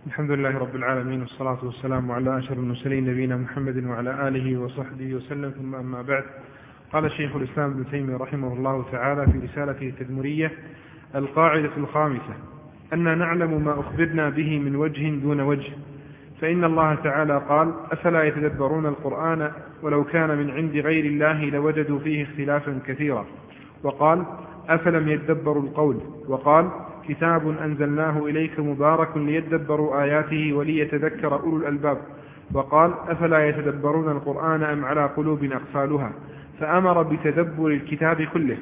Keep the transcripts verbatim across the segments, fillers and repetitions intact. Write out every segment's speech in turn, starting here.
الحمد لله رب العالمين، والصلاة والسلام على أشرف المرسلين نبينا محمد وعلى آله وصحبه وسلم، ثم أما بعد. قال شيخ الإسلام ابن تيمية رحمه الله تعالى في رسالته التدمرية: القاعدة الخامسة أن نعلم ما أخبرنا به من وجه دون وجه، فإن الله تعالى قال: أفلا يتدبرون القرآن ولو كان من عند غير الله لوجدوا فيه اختلافا كثيرا. وقال: أفلم يدبروا القول. وقال: كتاب أنزلناه إليك مبارك ليدبروا آياته وليتذكر أولو الألباب. وقال: أفلا يتدبرون القرآن أم على قلوب أقفالها. فأمر بتدبر الكتاب كله.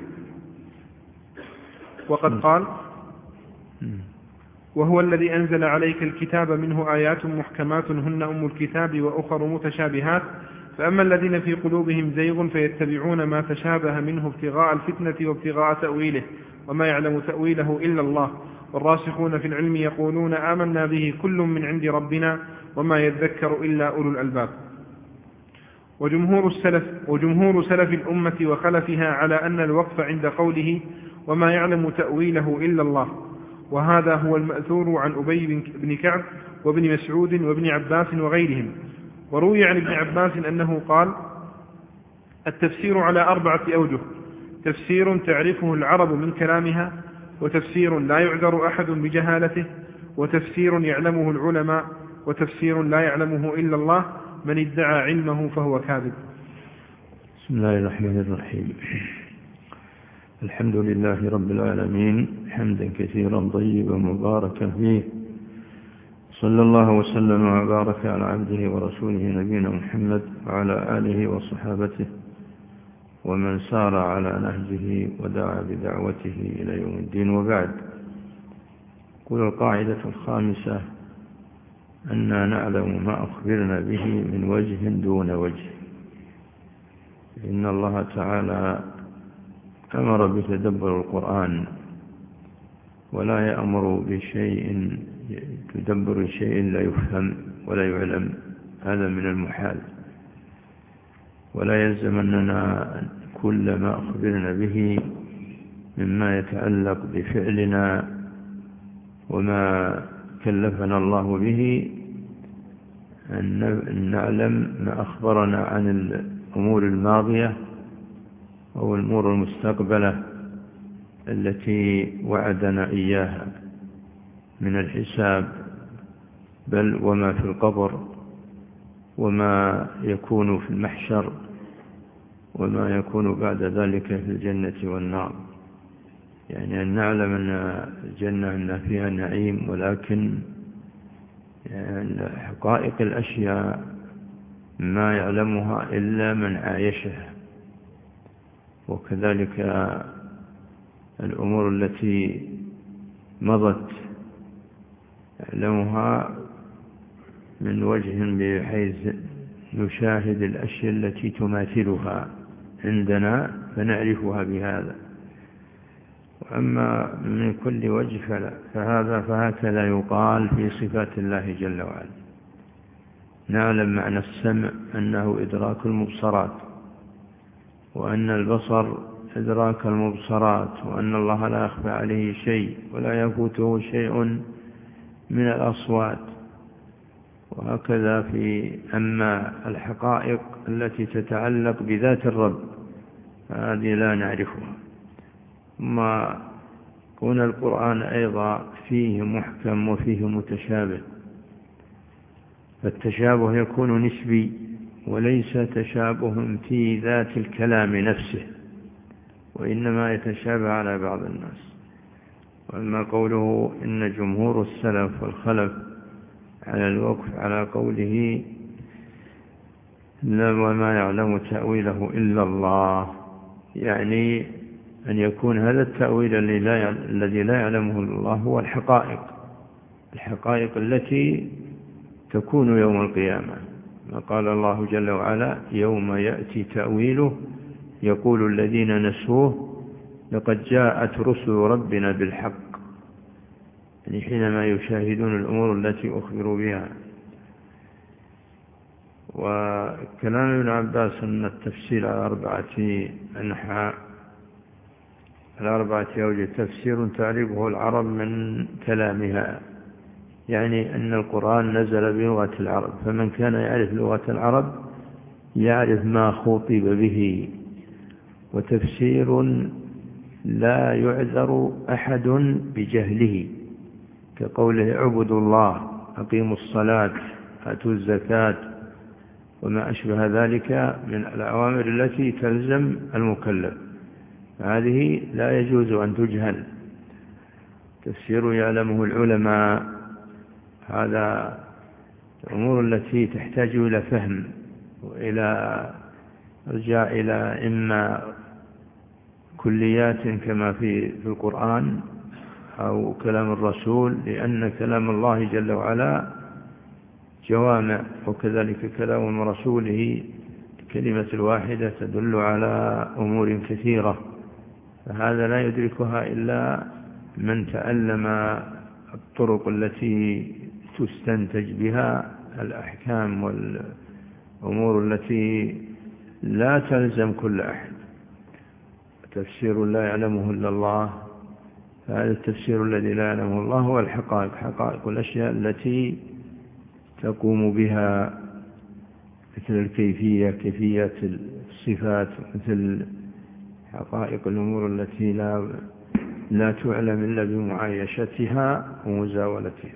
وقد قال: وهو الذي أنزل عليك الكتاب منه آيات محكمات هن أم الكتاب وأخر متشابهات، فأما الذين في قلوبهم زيغ فيتبعون ما تشابه منه ابتغاء الفتنة وابتغاء تأويله وما يعلم تأويله إلا الله، والراسخون في العلم يقولون آمنا به كل من عند ربنا وما يذكر إلا أولو الألباب. وجمهور السلف, وجمهور سلف الأمة وخلفها على أن الوقف عند قوله وما يعلم تأويله إلا الله، وهذا هو المأثور عن أبي بن كعب وابن مسعود وابن عباس وغيرهم. وروي عن ابن عباس أنه قال: التفسير على أربعة أوجه: تفسير تعرفه العرب من كلامها، وتفسير لا يعذر أحد بجهالته، وتفسير يعلمه العلماء، وتفسير لا يعلمه إلا الله، من ادعى علمه فهو كاذب. بسم الله الرحمن الرحيم. الحمد لله رب العالمين حمدا كثيرا طيبا مباركا فيه، صلى الله وسلم وبارك على عبده ورسوله نبينا محمد وعلى آله وصحابته ومن سار على نهجه ودعا بدعوته إلى يوم الدين. وبعد، قل القاعدة الخامسة أننا نعلم ما أخبرنا به من وجه دون وجه. إن الله تعالى أمر بتدبر القرآن، ولا يأمر بشيء تدبر شيء لا يفهم ولا يعلم، هذا من المحال. ولا يلزم أننا كل ما أخبرنا به مما يتعلق بفعلنا وما كلفنا الله به أن نعلم ما أخبرنا عن الأمور الماضية أو الأمور المستقبلة التي وعدنا إياها من الحساب، بل وما في القبر، وما يكون في المحشر، وما يكون بعد ذلك في الجنة والنار. يعني أن نعلم أن الجنة أن فيها نعيم، ولكن يعني حقائق الأشياء ما يعلمها إلا من عايشها. وكذلك الأمور التي مضت يعلمها من وجه بحيث نشاهد الأشياء التي تماثلها عندنا فنعرفها بهذا. وأما من كل وجه فلا، فهذا فهكذا يقال في صفات الله جل وعلا. نعلم معنى السمع أنه إدراك المبصرات، وأن البصر إدراك المبصرات، وأن الله لا يخفى عليه شيء ولا يفوته شيء من الأصوات. وهكذا في أما الحقائق التي تتعلق بذات الرب هذه لا نعرفها. ما كون القرآن أيضا فيه محكم وفيه متشابه، فالتشابه يكون نسبي وليس تشابه في ذات الكلام نفسه، وإنما يتشابه على بعض الناس. وأما قوله إن جمهور السلف والخلف على الوقف على قوله وما يعلم تأويله إلا الله، يعني أن يكون هذا التأويل الذي لا يعلمه الله هو الحقائق الحقائق التي تكون يوم القيامة. ما قال الله جل وعلا: يوم يأتي تأويله يقول الذين نسوه لقد جاءت رسل ربنا بالحق، يعني حينما يشاهدون الأمور التي أخبروا بها. وكلام ابن عباس أن التفسير على أربعة أنحاء، على أربعة أوجه: تفسير تعرفه العرب من كلامها، يعني أن القرآن نزل بلغة العرب، فمن كان يعرف لغة العرب يعرف ما خطب به. وتفسير لا يعذر أحد بجهله، كقوله اعبدوا الله، أقيموا الصلاة، آتوا الزكاة، وما أشبه ذلك من الأوامر التي تلزم المكلف، هذه لا يجوز أن تجهل. تفسير يعلمه العلماء، هذا الأمور التي تحتاج إلى فهم وإلى رجاء إلى إما كليات كما في في القرآن أو كلام الرسول، لأن كلام الله جل وعلا جوامع، وكذلك كلام رسوله الكلمة الواحدة تدل على أمور كثيرة، فهذا لا يدركها إلا من تعلم الطرق التي تستنتج بها الأحكام والأمور التي لا تلزم كل أحد. تفسير لا يعلمه إلا الله، هذا التفسير الذي لا يعلمه الله هو الحقائق، حقائق الأشياء التي تقوم بها، مثل الكيفية، كيفية الصفات، مثل حقائق الأمور التي لا لا تعلم إلا بمعايشتها ومزاولتها.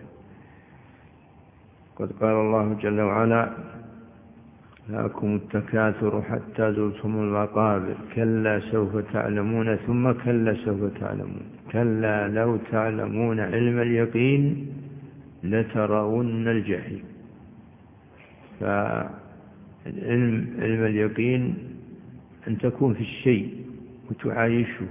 قد قال الله جل وعلا لكم التكاثر حتى زرتم المقابر كلا سوف تعلمون ثم كلا سوف تعلمون كلا لو تعلمون علم اليقين لترون الجحيم. فالعلم علم اليقين أن تكون في الشيء وتعايشه.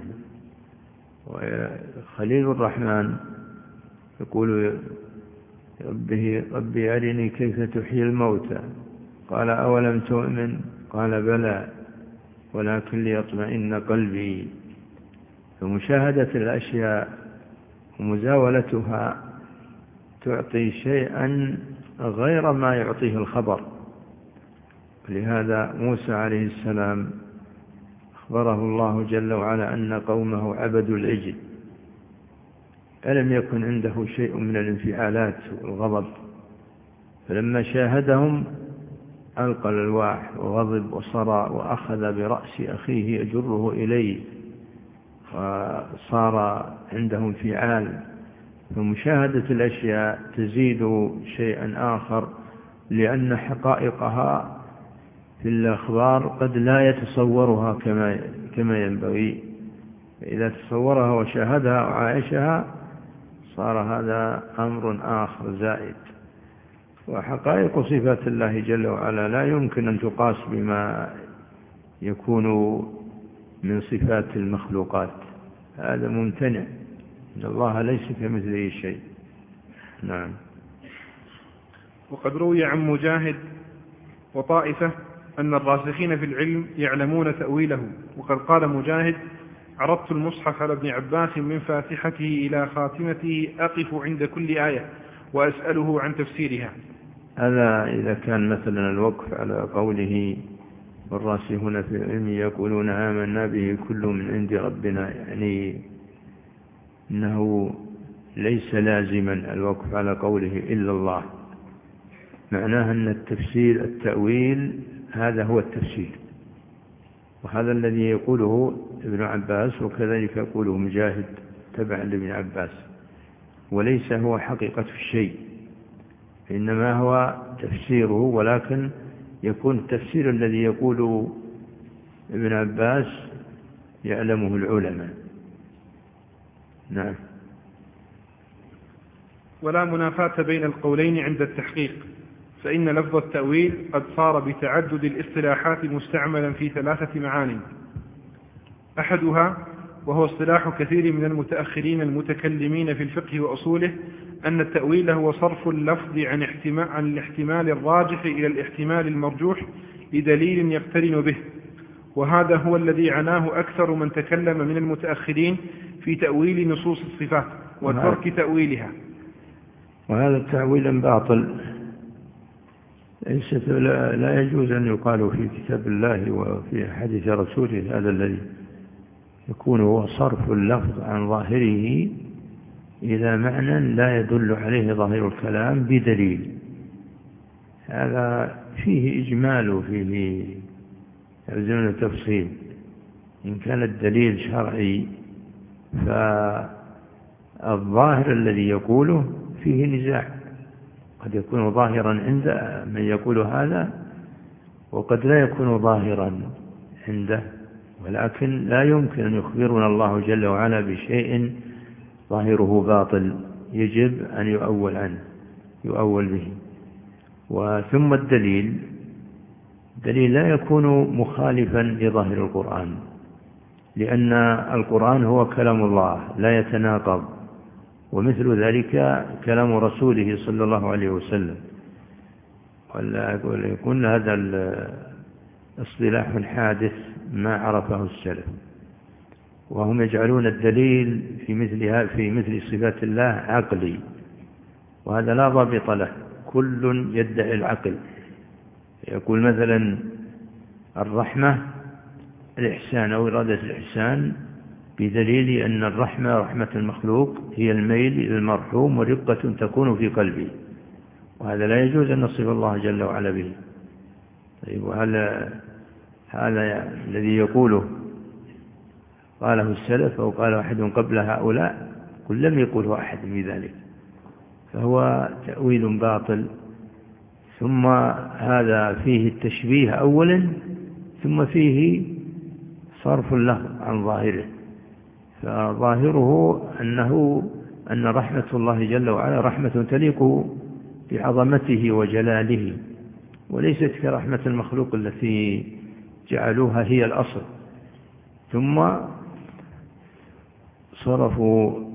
وخليل الرحمن يقول ربه ربي أرني كيف تحيي الموتى، قال أولم تؤمن، قال بلى ولكن ليطمئن قلبي. فمشاهدة الأشياء ومزاولتها تعطي شيئا غير ما يعطيه الخبر. لهذا موسى عليه السلام أخبره الله جل وعلا أن قومه عبدوا العجل، ألم يكن عنده شيء من الانفعالات والغضب، فلما شاهدهم ألقى الألواح وغضب وصرع وأخذ برأس أخيه يجره إليه، وصار عنده انفعال. فمشاهدة الأشياء تزيد شيئا آخر، لأن حقائقها في الأخبار قد لا يتصورها كما كما ينبغي، فإذا تصورها وشاهدها وعايشها صار هذا أمر آخر زائد. وحقائق صفات الله جل وعلا لا يمكن أن تقاس بما يكون من صفات المخلوقات، هذا ممتنع، إن الله ليس كمثله شيء. نعم. وقد روي عن مجاهد وطائفة أن الراسخين في العلم يعلمون تأويله. وقد قال مجاهد عرضت المصحف على ابن عباس من فاتحته إلى خاتمته أقف عند كل آية وأسأله عن تفسيرها. هذا إذا كان مثلا الوقف على قوله والراسخون في العلم يقولون آمنا به كل من عند ربنا، يعني إنه ليس لازما الوقف على قوله إلا الله، معناه أن التفسير التأويل هذا هو التفسير، وهذا الذي يقوله ابن عباس وكذلك يقوله مجاهد تبعا لابن عباس، وليس هو حقيقة الشيء، إنما هو تفسيره، ولكن يكون التفسير الذي يقول ابن عباس يعلمه العلماء. نعم. ولا منافاة بين القولين عند التحقيق، فإن لفظ التأويل قد صار بتعدد الاصطلاحات مستعملا في ثلاثة معان. أحدها وهو اصطلاح كثير من المتأخرين المتكلمين في الفقه وأصوله أن التأويل هو صرف اللفظ عن احتمال, عن الاحتمال الراجح إلى الاحتمال المرجوح لدليل يقترن به، وهذا هو الذي عناه أكثر من تكلم من المتأخرين في تأويل نصوص الصفات وترك تأويلها. وهذا التأويل باطل، لا يجوز أن يقال في كتاب الله وفي حديث رسوله هذا الذي يكون هو صرف اللفظ عن ظاهره إلى معنى لا يدل عليه ظاهر الكلام بدليل. هذا فيه إجمال وفيه يلزمنا تفصيل. إن كان الدليل شرعي فالظاهر الذي يقوله فيه نزاع، قد يكون ظاهرا عند من يقول هذا وقد لا يكون ظاهرا عنده، ولكن لا يمكن أن يخبرنا الله جل وعلا بشيء ظاهره باطل يجب أن يؤول عنه يؤول به. وثم الدليل دليل لا يكون مخالفا لظاهر القرآن، لأن القرآن هو كلام الله لا يتناقض، ومثل ذلك كلام رسوله صلى الله عليه وسلم. ولا يكون هذا الاصطلاح حادث ما عرفه السلف، وهم يجعلون الدليل في مثلها في مثل صفات الله عقلي، وهذا لا ضابط له. كل يدعي العقل، يقول مثلا الرحمة الإحسان أو إرادة الإحسان بدليل أن الرحمة رحمة المخلوق هي الميل إلى المرحوم ورقة تكون في قلبه، وهذا لا يجوز أن نصف الله جل وعلا به. طيب، وهذا هذا الذي يقوله قاله السلف أو قال أحد قبل هؤلاء، كل لم يقوله أحد بذلك، فهو تأويل باطل. ثم هذا فيه التشبيه أولا، ثم فيه صرف له عن ظاهره. فظاهره أنه أن رحمة الله جل وعلا رحمة تليق بعظمته وجلاله، وليست كرحمة المخلوق التي جعلوها هي الأصل. ثم صرفوا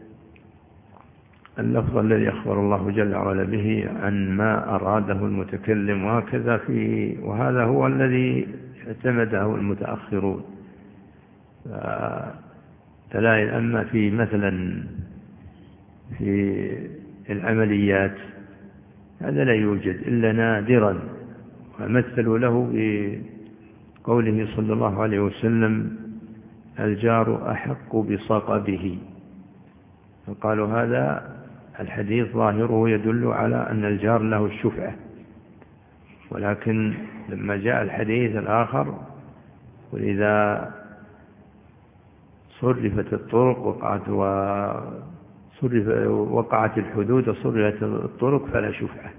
اللفظ الذي أخبر الله جل وعلا به عن ما أراده المتكلم، وهكذا في وهذا هو الذي اعتمده المتأخرون. دلائل أما في مثلا في العمليات هذا لا يوجد إلا نادرا، ومثلوا له بقوله صلى الله عليه وسلم الجار أحق بصقبه، فقالوا هذا الحديث ظاهره يدل على أن الجار له الشفعة، ولكن لما جاء الحديث الآخر وإذا صرفت الطرق وقعت وصرف وقعت الحدود وصرفت الطرق فلا شفعة،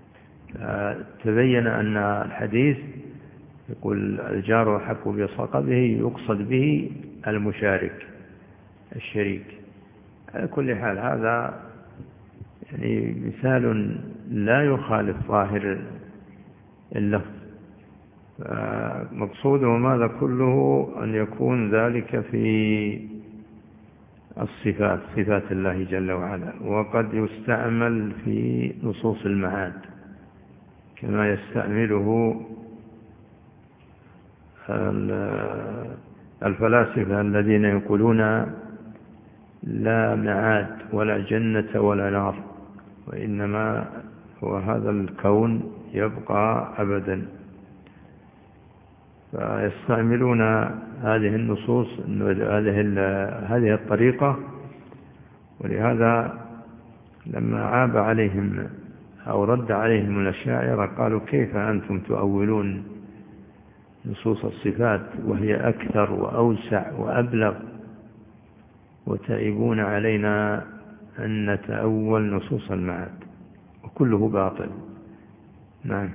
تبين أن الحديث يقول الجار أحق بصقبه يقصد به المشارك الشريك. على كل حال هذا يعني مثال لا يخالف ظاهر اللفظ. مقصوده ماذا كله أن يكون ذلك في الصفات صفات الله جل وعلا، وقد يستعمل في نصوص المعاد كما يستعمله الفلاسفة الذين يقولون لا معاد ولا جنة ولا نار، وإنما هو هذا الكون يبقى أبدا. فيستعملون هذه النصوص هذه هذه الطريقة، ولهذا لما عاب عليهم أو رد عليهم الأشاعرة قالوا كيف أنتم تؤولون نصوص الصفات وهي أكثر وأوسع وأبلغ، وتعيبون علينا أن نتأول نصوص المعاد، وكله باطل. نعم.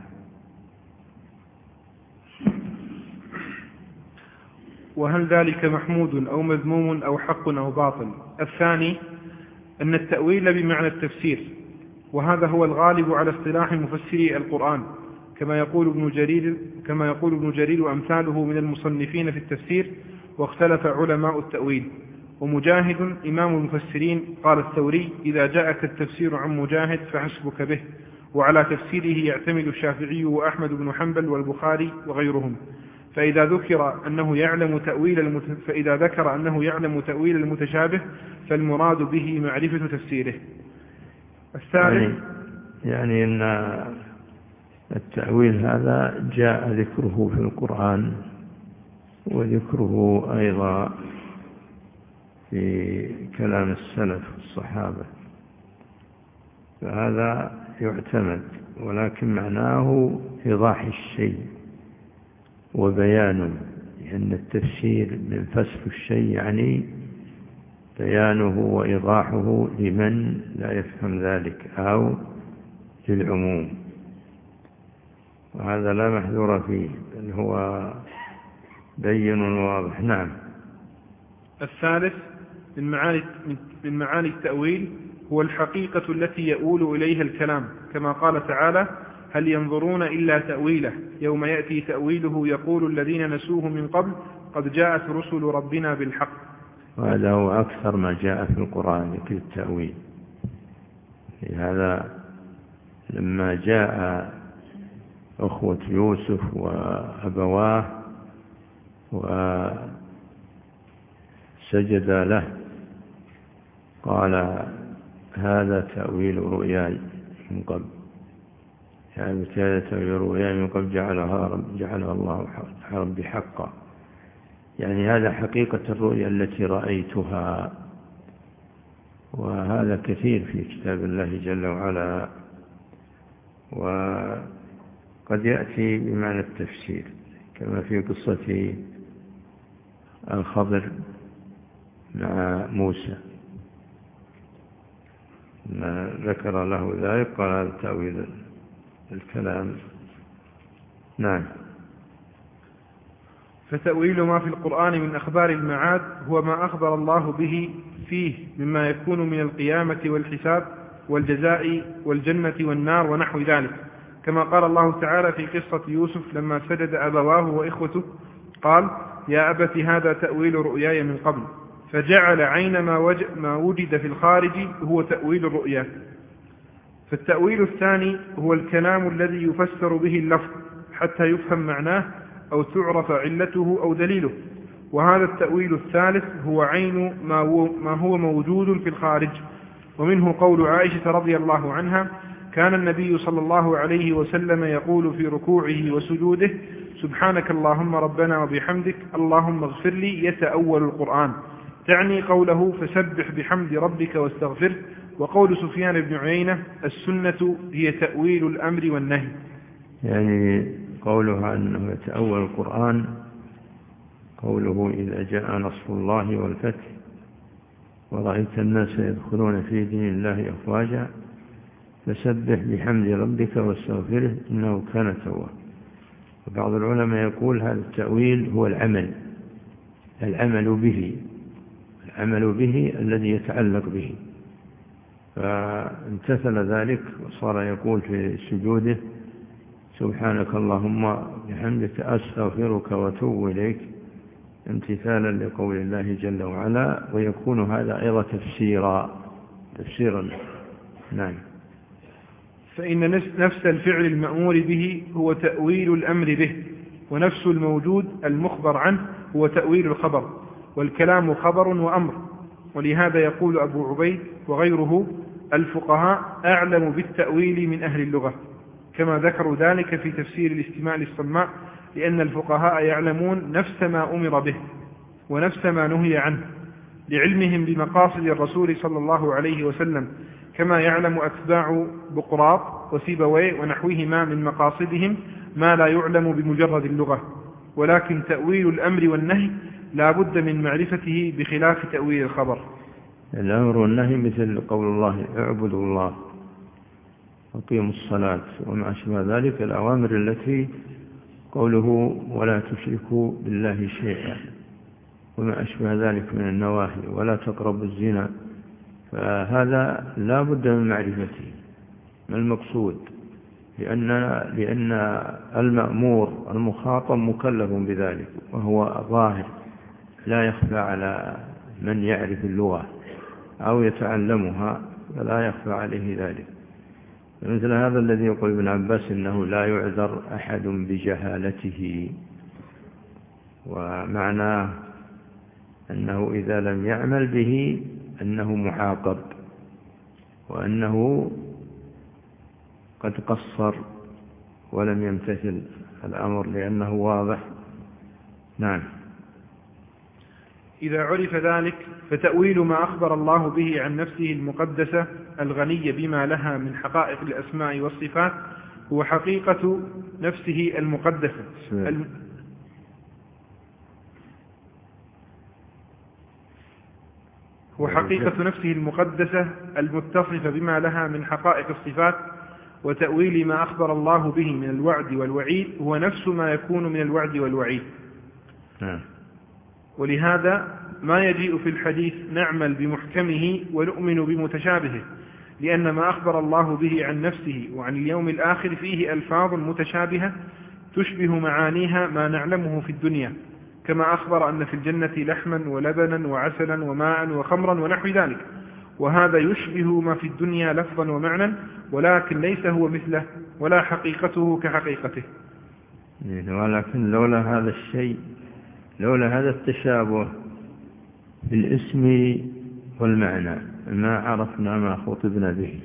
وهل ذلك محمود أو مذموم أو حق أو باطل؟ الثاني أن التأويل بمعنى التفسير، وهذا هو الغالب على اصطلاح مفسري القرآن، كما يقول ابن جرير كما يقول ابن جرير وأمثاله من المصنفين في التفسير، واختلف علماء التأويل. ومجاهد إمام المفسرين قال الثوري إذا جاءك التفسير عن مجاهد فحسبك به، وعلى تفسيره يعتمد الشافعي وأحمد بن حنبل والبخاري وغيرهم. فإذا ذكر أنه يعلم تأويل المت... فإذا ذكر أنه يعلم تأويل المتشابه فالمراد به معرفة تفسيره. الثالث يعني, يعني أن التأويل هذا جاء ذكره في القرآن وذكره أيضا في كلام السلف والصحابة، فهذا يعتمد، ولكن معناه إيضاح الشيء وبيانه، لأن التفسير من فسر الشيء يعني بيانه وإيضاحه لمن لا يفهم ذلك أو للعموم، وهذا لا محذور فيه بل هو بين واضح. نعم. الثالث من معاني, من معاني التأويل هو الحقيقة التي يؤول إليها الكلام، كما قال تعالى: هل ينظرون إلا تأويله يوم يأتي تأويله يقول الذين نسوه من قبل قد جاءت رسل ربنا بالحق. وهذا هو أكثر ما جاء في القرآن ذكر التأويل. لهذا لما جاء أخوة يوسف وأبواه وسجد له قال: هذا تأويل رؤياي من قبل، يعني هذا تأويل رؤياي من قبل جعلها, رب جعلها الله ربي حقا، يعني هذا حقيقة الرؤيا التي رأيتها. وهذا كثير في كتاب الله جل وعلا، وقد يأتي بمعنى التفسير كما في قصة الخضر مع موسى، ما ذكر له ذلك قال: هذا تأويل الكلام. نعم. فتأويل ما في القرآن من أخبار المعاد هو ما أخبر الله به فيه مما يكون من القيامة والحساب والجزاء والجنة والنار ونحو ذلك، كما قال الله تعالى في قصة يوسف لما سجد أبواه وإخوته قال: يا أبت هذا تأويل رؤياي من قبل، فجعل عين ما, ما وجد في الخارج هو تأويل الرؤيا. فالتأويل الثاني هو الكلام الذي يفسر به اللفظ حتى يفهم معناه أو تعرف علته أو دليله، وهذا التأويل الثالث هو عين ما هو موجود في الخارج. ومنه قول عائشة رضي الله عنها: كان النبي صلى الله عليه وسلم يقول في ركوعه وسجوده: سبحانك اللهم ربنا وبحمدك اللهم اغفر لي، يتأول القرآن، تعني قوله فسبح بحمد ربك واستغفره. وقول سفيان بن عيينة: السنة هي تأويل الأمر والنهي، يعني قولها أنه يتأول القرآن قوله: إذا جاء نصر الله والفتح ورأيت الناس يدخلون في دين الله أفواجا فسبح بحمد ربك واستغفره إنه كان توابا. وبعض العلماء يقول هذا التأويل هو العمل العمل به العمل به الذي يتعلق به، فامتثل ذلك وصار يقول في سجوده: سبحانك اللهم بحمدك أستغفرك وأتوب إليك، امتثالا لقول الله جل وعلا، ويكون هذا أيضا تفسيرا تفسيرا نعم. فإن نفس الفعل المأمور به هو تأويل الأمر به، ونفس الموجود المخبر عنه هو تأويل الخبر، والكلام خبر وأمر. ولهذا يقول أبو عبيد وغيره: الفقهاء أعلم بالتأويل من أهل اللغة، كما ذكروا ذلك في تفسير الاستماع للصماء، لأن الفقهاء يعلمون نفس ما أمر به ونفس ما نهي عنه لعلمهم بمقاصد الرسول صلى الله عليه وسلم، كما يعلم أتباع بقراط وسيبويه ونحوهما من مقاصدهم ما لا يعلم بمجرد اللغة. ولكن تأويل الأمر والنهي لا بد من معرفته بخلاف تأويل الخبر. الأمر والنهي مثل قول الله: اعبدوا الله وقيموا الصلاة وما أشبه ذلك، الأوامر التي قوله ولا تشركوا بالله شيئا، وما أشبه ذلك من النواهي، ولا تقربوا الزنا، فهذا لا بد من معرفته ما المقصود، لأن, لأن المأمور المخاطب مكلف بذلك، وهو ظاهر لا يخفى على من يعرف اللغة أو يتعلمها، فلا يخفى عليه ذلك. مثل هذا الذي يقول ابن عباس إنه لا يعذر أحد بجهالته، ومعناه أنه إذا لم يعمل به أنه معاقب، وأنه قد قصر ولم يمتثل، الأمر لأنه واضح. نعم. إذا عرف ذلك فتأويل ما أخبر الله به عن نفسه المقدسة الغنية بما لها من حقائق الأسماء والصفات هو حقيقة نفسه المقدسة الم... هو حقيقة نفسه المقدسة المتصفة بما لها من حقائق الصفات، وتأويل ما أخبر الله به من الوعد والوعيد هو نفس ما يكون من الوعد والوعيد. ولهذا ما يجيء في الحديث نعمل بمحكمه ونؤمن بمتشابهه، لأن ما أخبر الله به عن نفسه وعن اليوم الآخر فيه ألفاظ متشابهة تشبه معانيها ما نعلمه في الدنيا، كما أخبر أن في الجنة لحما ولبنا وعسلا وماء وخمرا ونحو ذلك، وهذا يشبه ما في الدنيا لفظا ومعنى، ولكن ليس هو مثله ولا حقيقته كحقيقته. ولكن لولا هذا الشيء، لولا هذا التشابه في الاسم والمعنى ما عرفنا ما خطبنا به.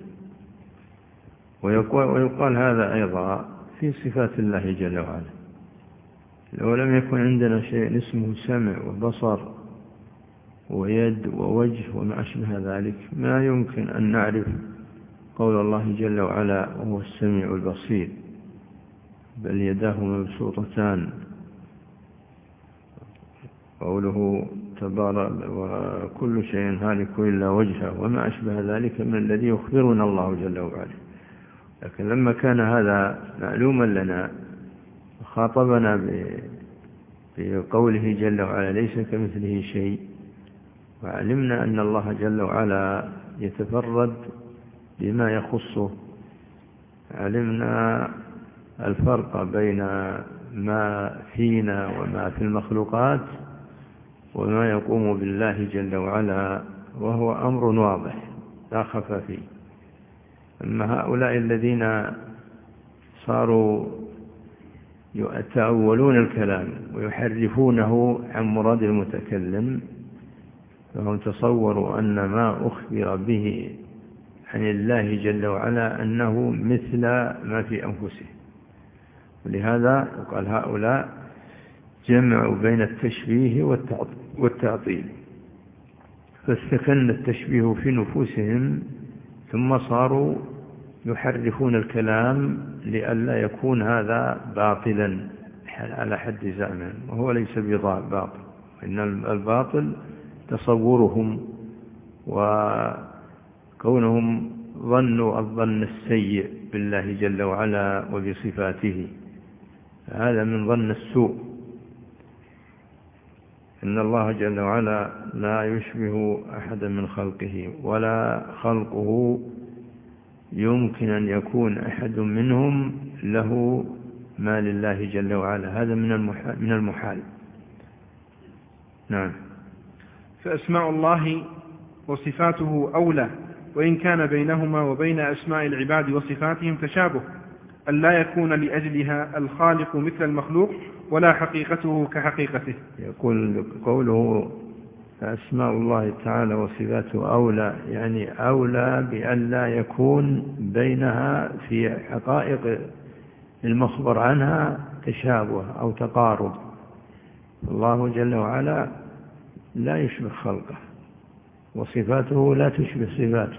ويقال هذا أيضا في صفات الله جل وعلا، لو لم يكن عندنا شيء اسمه سمع وبصر ويد ووجه وما أشبه ذلك ما يمكن أن نعرف قول الله جل وعلا وهو السميع البصير، بل يداه مبسوطتان، قوله تبارك وكل شيء هالك إلا وجهه وما أشبه ذلك من الذي يخبرنا الله جل وعلا. لكن لما كان هذا معلوما لنا خاطبنا بقوله جل وعلا ليس كمثله شيء، وعلمنا أن الله جل وعلا يتفرد بما يخصه، علمنا الفرق بين ما فينا وما في المخلوقات وما يقوم بالله جل وعلا، وهو أمر واضح لا خفى فيه. أما هؤلاء الذين صاروا يتأولون الكلام ويحرفونه عن مراد المتكلم، فهم تصوروا أن ما أخبر به عن الله جل وعلا أنه مثل ما في أنفسه. ولهذا قال هؤلاء جمعوا بين التشبيه والتعطيل، فاستكن التشبيه في نفوسهم ثم صاروا يحرفون الكلام لئلا يكون هذا باطلا على حد زعمهم، وهو ليس بباطل، إن الباطل تصورهم وكونهم ظنوا الظن السيء بالله جل وعلا وبصفاته، هذا من ظن السوء. إن الله جل وعلا لا يشبه أحدا من خلقه، ولا خلقه يمكن أن يكون أحد منهم له ما لله جل وعلا، هذا من المحال, من المحال. نعم. فأسماء الله وصفاته أولى، وإن كان بينهما وبين أسماء العباد وصفاتهم تشابه، أن لا يكون لأجلها الخالق مثل المخلوق ولا حقيقته كحقيقته. يقول قوله أسماء الله تعالى وصفاته أولى، يعني أولى بأن لا يكون بينها في حقائق المخبر عنها تشابه أو تقارب. الله جل وعلا لا يشبه خلقه، وصفاته لا تشبه صفاته.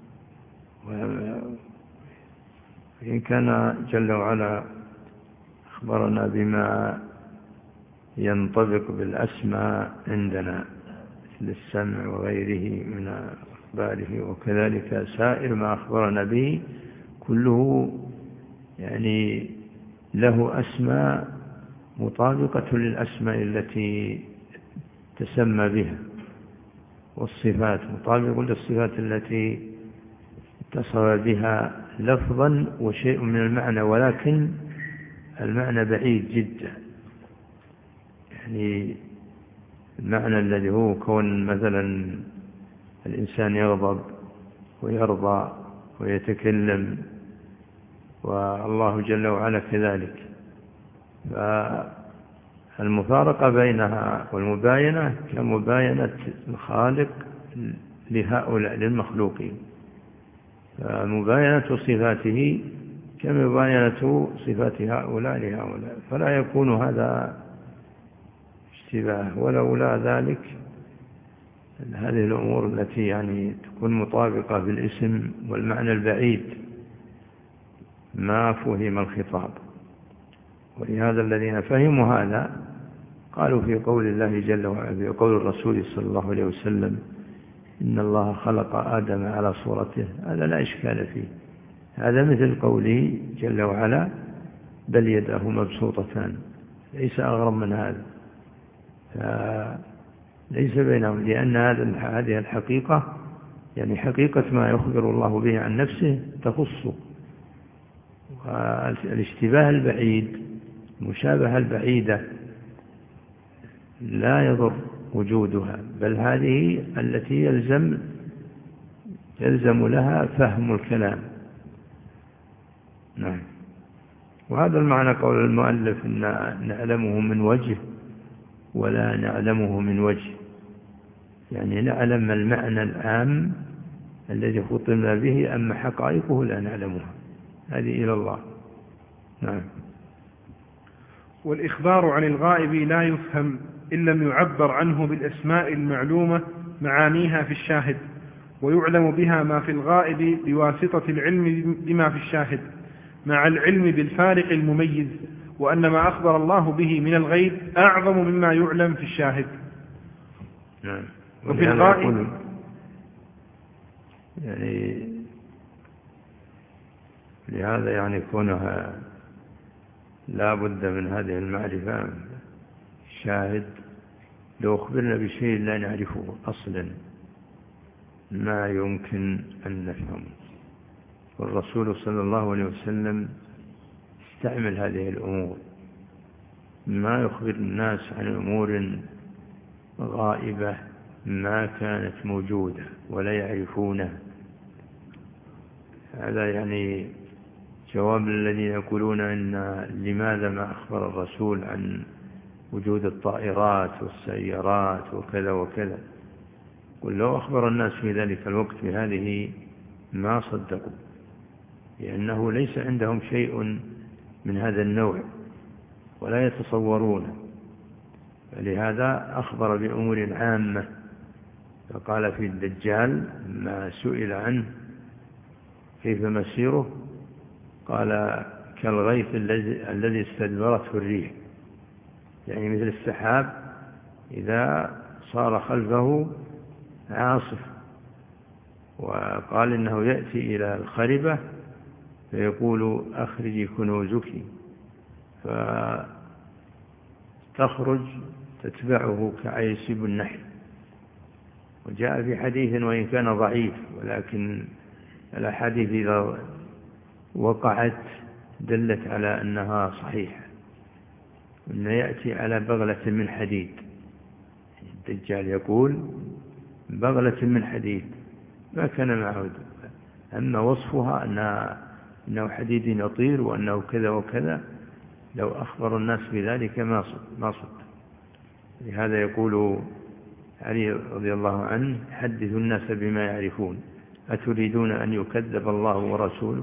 وإن كان جل وعلا أخبرنا بما ينطبق بالأسماء عندنا مثل السمع وغيره من أخباره، وكذلك سائر ما أخبرنا به كله يعني له أسماء مطابقة للأسماء التي تسمى بها، والصفات مطابقة للصفات التي اتصف بها لفظا وشيء من المعنى، ولكن المعنى بعيد جدا. يعني المعنى الذي هو كون مثلا الإنسان يغضب ويرضى ويتكلم، والله جل وعلا كذلك، فالمفارقة بينها والمباينة كمباينة الخالق لهؤلاء للمخلوقين، فمباينة صفاته كمباينة صفات هؤلاء لهؤلاء، فلا يكون هذا اشتباه. ولولا ذلك هذه الأمور التي يعني تكون مطابقة بالاسم والمعنى البعيد ما فهم الخطاب. ولهذا الذين فهموا هذا قالوا في قول الله جل وعلا، في قول الرسول صلى الله عليه وسلم: إن الله خلق آدم على صورته، هذا لا إشكال فيه. هذا مثل قوله جل وعلا: بل يداه مبسوطتان، ليس أغرب من هذا. فليس بينهم، لأن هذه الحقيقة يعني حقيقة ما يخبر الله به عن نفسه تخصه. والاشتباه البعيد، المشابهة البعيدة لا يضر وجودها، بل هذه التي يلزم يلزم لها فهم الكلام. نعم. وهذا المعنى قول المؤلف إن نعلمه من وجه ولا نعلمه من وجه، يعني نعلم المعنى العام الذي خطبنا به، أما حقائقه لا نعلمها، هذه إلى الله. نعم. والإخبار عن الغائب لا يفهم إن لم يعبر عنه بالأسماء المعلومة معانيها في الشاهد، ويعلم بها ما في الغائب بواسطة العلم بما في الشاهد، مع العلم بالفارق المميز، وأن ما أخبر الله به من الغيب أعظم مما يعلم في الشاهد. نعم. وفي الغائب يعني لهذا يعني كونها لا بد من هذه المعرفة. الشاهد لو أخبرنا بشيء لا نعرفه أصلا ما يمكن أن نفهمه. والرسول صلى الله عليه وسلم استعمل هذه الأمور، ما يخبر الناس عن أمور غائبة ما كانت موجودة ولا يعرفونها. هذا يعني جواب الذين يقولون إن لماذا ما أخبر الرسول عن وجود الطائرات والسيارات وكذا وكذا. قل لو أخبر الناس في ذلك الوقت بهذه ما صدقوا، لأنه ليس عندهم شيء من هذا النوع ولا يتصورونه. فلهذا أخبر بأمور عامة، فقال في الدجال ما سئل عنه كيف مسيره قال كالغيث الذي استدبرته الريح، يعني مثل السحاب إذا صار خلفه عاصف. وقال إنه يأتي إلى الخربة فيقول أخرجي كنوزك، فتخرج تتبعه كعيسب النحل. وجاء في حديث وإن كان ضعيف، ولكن الأحاديث إذا وقعت دلت على أنها صحيحة، أنه يأتي على بغلة من حديد. الدجال يقول بغلة من حديد ما كان معه، أما وصفها أنه حديد يطير وأنه كذا وكذا، لو أخبر الناس بذلك ما صدق. لهذا يقول علي رضي الله عنه حدثوا الناس بما يعرفون أتريدون أن يكذب الله ورسوله.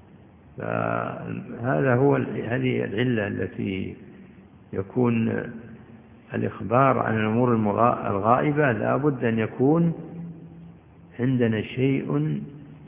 فهذا هو هذه العلة التي يكون الإخبار عن الأمور الغائبة لا بد أن يكون عندنا شيء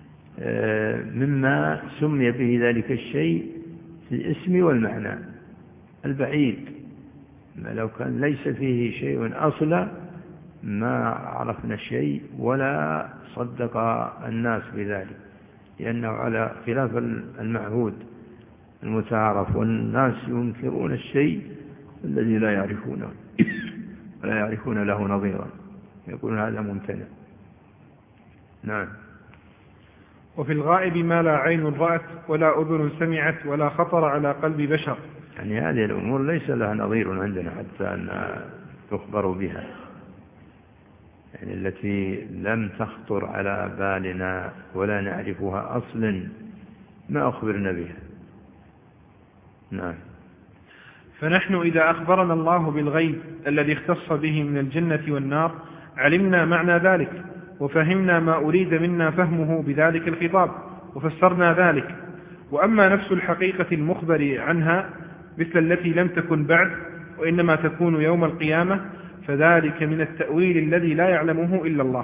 مما سمي به ذلك الشيء في الاسم والمعنى البعيد. لو كان ليس فيه شيء أصلا ما عرفنا شيء ولا صدق الناس بذلك، لأنه على خلاف المعهود المتعارف، والناس ينكرون الشيء الذي لا يعرفونه ولا يعرفون له نظيرا، يقولون هذا ممتنع. نعم. وفي الغائب ما لا عين رأت ولا أذن سمعت ولا خطر على قلب بشر، يعني هذه الأمور ليس لها نظير عندنا حتى أن تخبر بها، يعني التي لم تخطر على بالنا ولا نعرفها أصلا ما أخبرنا بها. نعم. فنحن إذا أخبرنا الله بالغيب الذي اختص به من الجنة والنار علمنا معنى ذلك، وفهمنا ما أريد منا فهمه بذلك الخطاب، وفسرنا ذلك. وأما نفس الحقيقة المخبر عنها مثل التي لم تكن بعد وإنما تكون يوم القيامة، فذلك من التأويل الذي لا يعلمه إلا الله.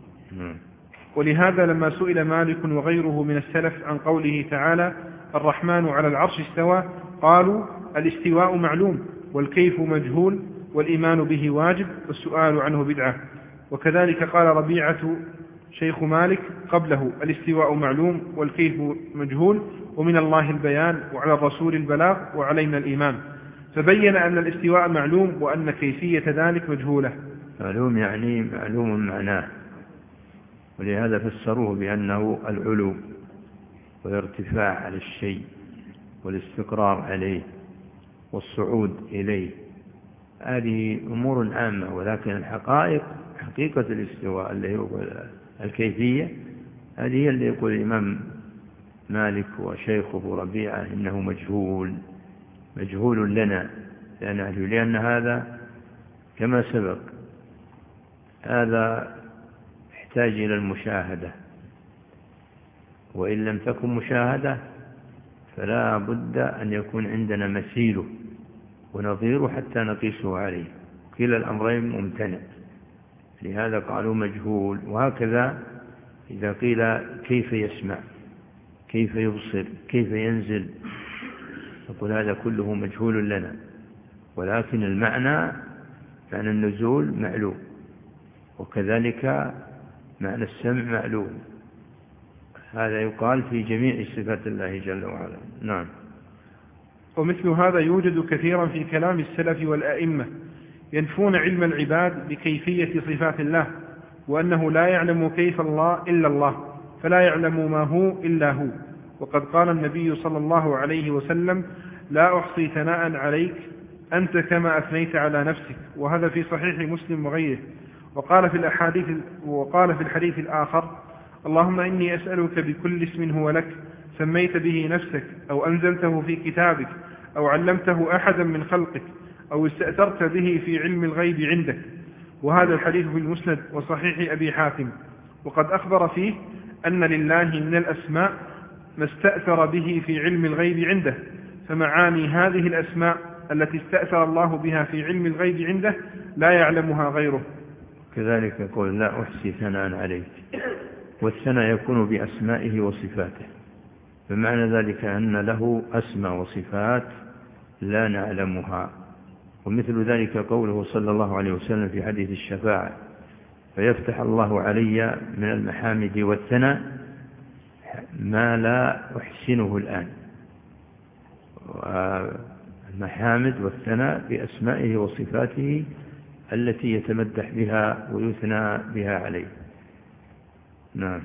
ولهذا لما سئل مالك وغيره من السلف عن قوله تعالى الرحمن على العرش استوى قالوا الاستواء معلوم والكيف مجهول والإيمان به واجب والسؤال عنه بدعة. وكذلك قال ربيعة شيخ مالك قبله الاستواء معلوم والكيف مجهول ومن الله البيان وعلى الرسول البلاغ وعلينا الإيمان. فبين أن الاستواء معلوم وأن كيفية ذلك مجهولة. معلوم يعني معلوم معناه، ولهذا فسروه بأنه العلو والارتفاع على الشيء والاستقرار عليه والصعود إليه. هذه أمور عامة، ولكن الحقائق حقيقة الاستواء اللي هو الكيفية هذه هي اللي يقول الإمام مالك وشيخه ربيعة إنه مجهول مجهول لنا لأن هذا كما سبق هذا يحتاج إلى المشاهدة، وإن لم تكن مشاهدة فلا بد أن يكون عندنا مثيله ونظيره حتى نقيسه عليه. كلا الأمرين ممتنع، لهذا قالوا مجهول. وهكذا إذا قيل كيف يسمع كيف يبصر كيف ينزل نقول هذا كله مجهول لنا، ولكن المعنى معنى النزول معلوم، وكذلك معنى السمع معلوم. هذا يقال في جميع صفات الله جل وعلا. نعم. ومثل هذا يوجد كثيرا في كلام السلف والأئمة ينفون علم العباد بكيفية صفات الله، وأنه لا يعلم كيف الله إلا الله، فلا يعلم ما هو إلا هو. وقد قال النبي صلى الله عليه وسلم لا أحصي ثناء عليك أنت كما أثنيت على نفسك، وهذا في صحيح مسلم وغيره. وقال في الأحاديث وقال في الحديث الآخر اللهم إني أسألك بكل اسم هو لك سميت به نفسك أو أنزلته في كتابك أو علمته أحدا من خلقك أو استأثرت به في علم الغيب عندك. وهذا الحديث في المسند وصحيح أبي حاتم. وقد أخبر فيه أن لله من الأسماء ما استأثر به في علم الغيب عنده، فمعاني هذه الأسماء التي استأثر الله بها في علم الغيب عنده لا يعلمها غيره. كذلك يقول لا أحصي ثناء عليك، والثناء يكون بأسمائه وصفاته، بمعنى ذلك أن له أسماء وصفات لا نعلمها. ومثل ذلك قوله صلى الله عليه وسلم في حديث الشفاعة فيفتح الله علي من المحامد والثناء ما لا أحسنه الآن. المحامد والثناء بأسمائه وصفاته التي يتمدح بها ويثنى بها عليه. نعم.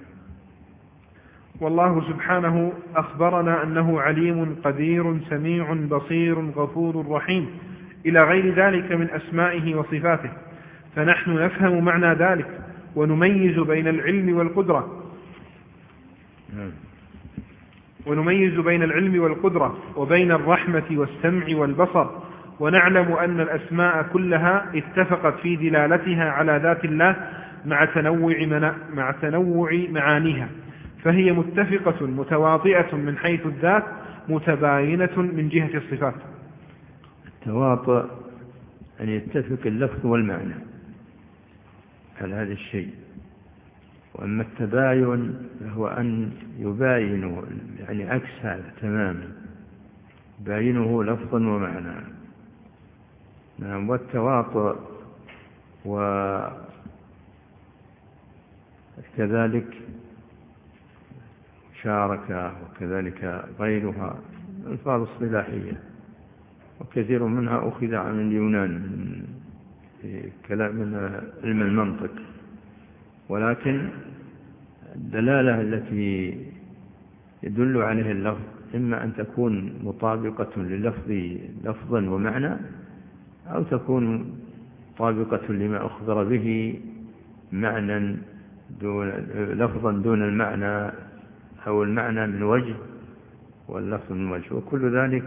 والله سبحانه أخبرنا أنه عليم قدير سميع بصير غفور رحيم إلى غير ذلك من أسمائه وصفاته، فنحن نفهم معنى ذلك ونميز بين العلم والقدرة ونميز بين العلم والقدرة وبين الرحمة والسمع والبصر، ونعلم أن الأسماء كلها اتفقت في دلالتها على ذات الله مع تنوع, مع تنوع معانيها، فهي متفقة متواطئة من حيث الذات متباينة من جهة الصفات. التواطؤ أن يتفق اللفظ والمعنى على هذا الشيء، وأما التباين فهو أن يباينه يعني عكس هذا تماما، يباينه لفظا ومعنى. نعم. والتواطؤ وكذلك شاركة وكذلك غيرها ألفاظ اصطلاحية، وكثير منها أخذ عن اليونان في كلام من علم المنطق، ولكن الدلالة التي يدل عليه اللفظ إما أن تكون مطابقة للفظ لفظا ومعنى، أو تكون طابقة لما أخبر به معنى دون لفظا دون المعنى، أو المعنى من وجه واللفظ من وجه، وكل ذلك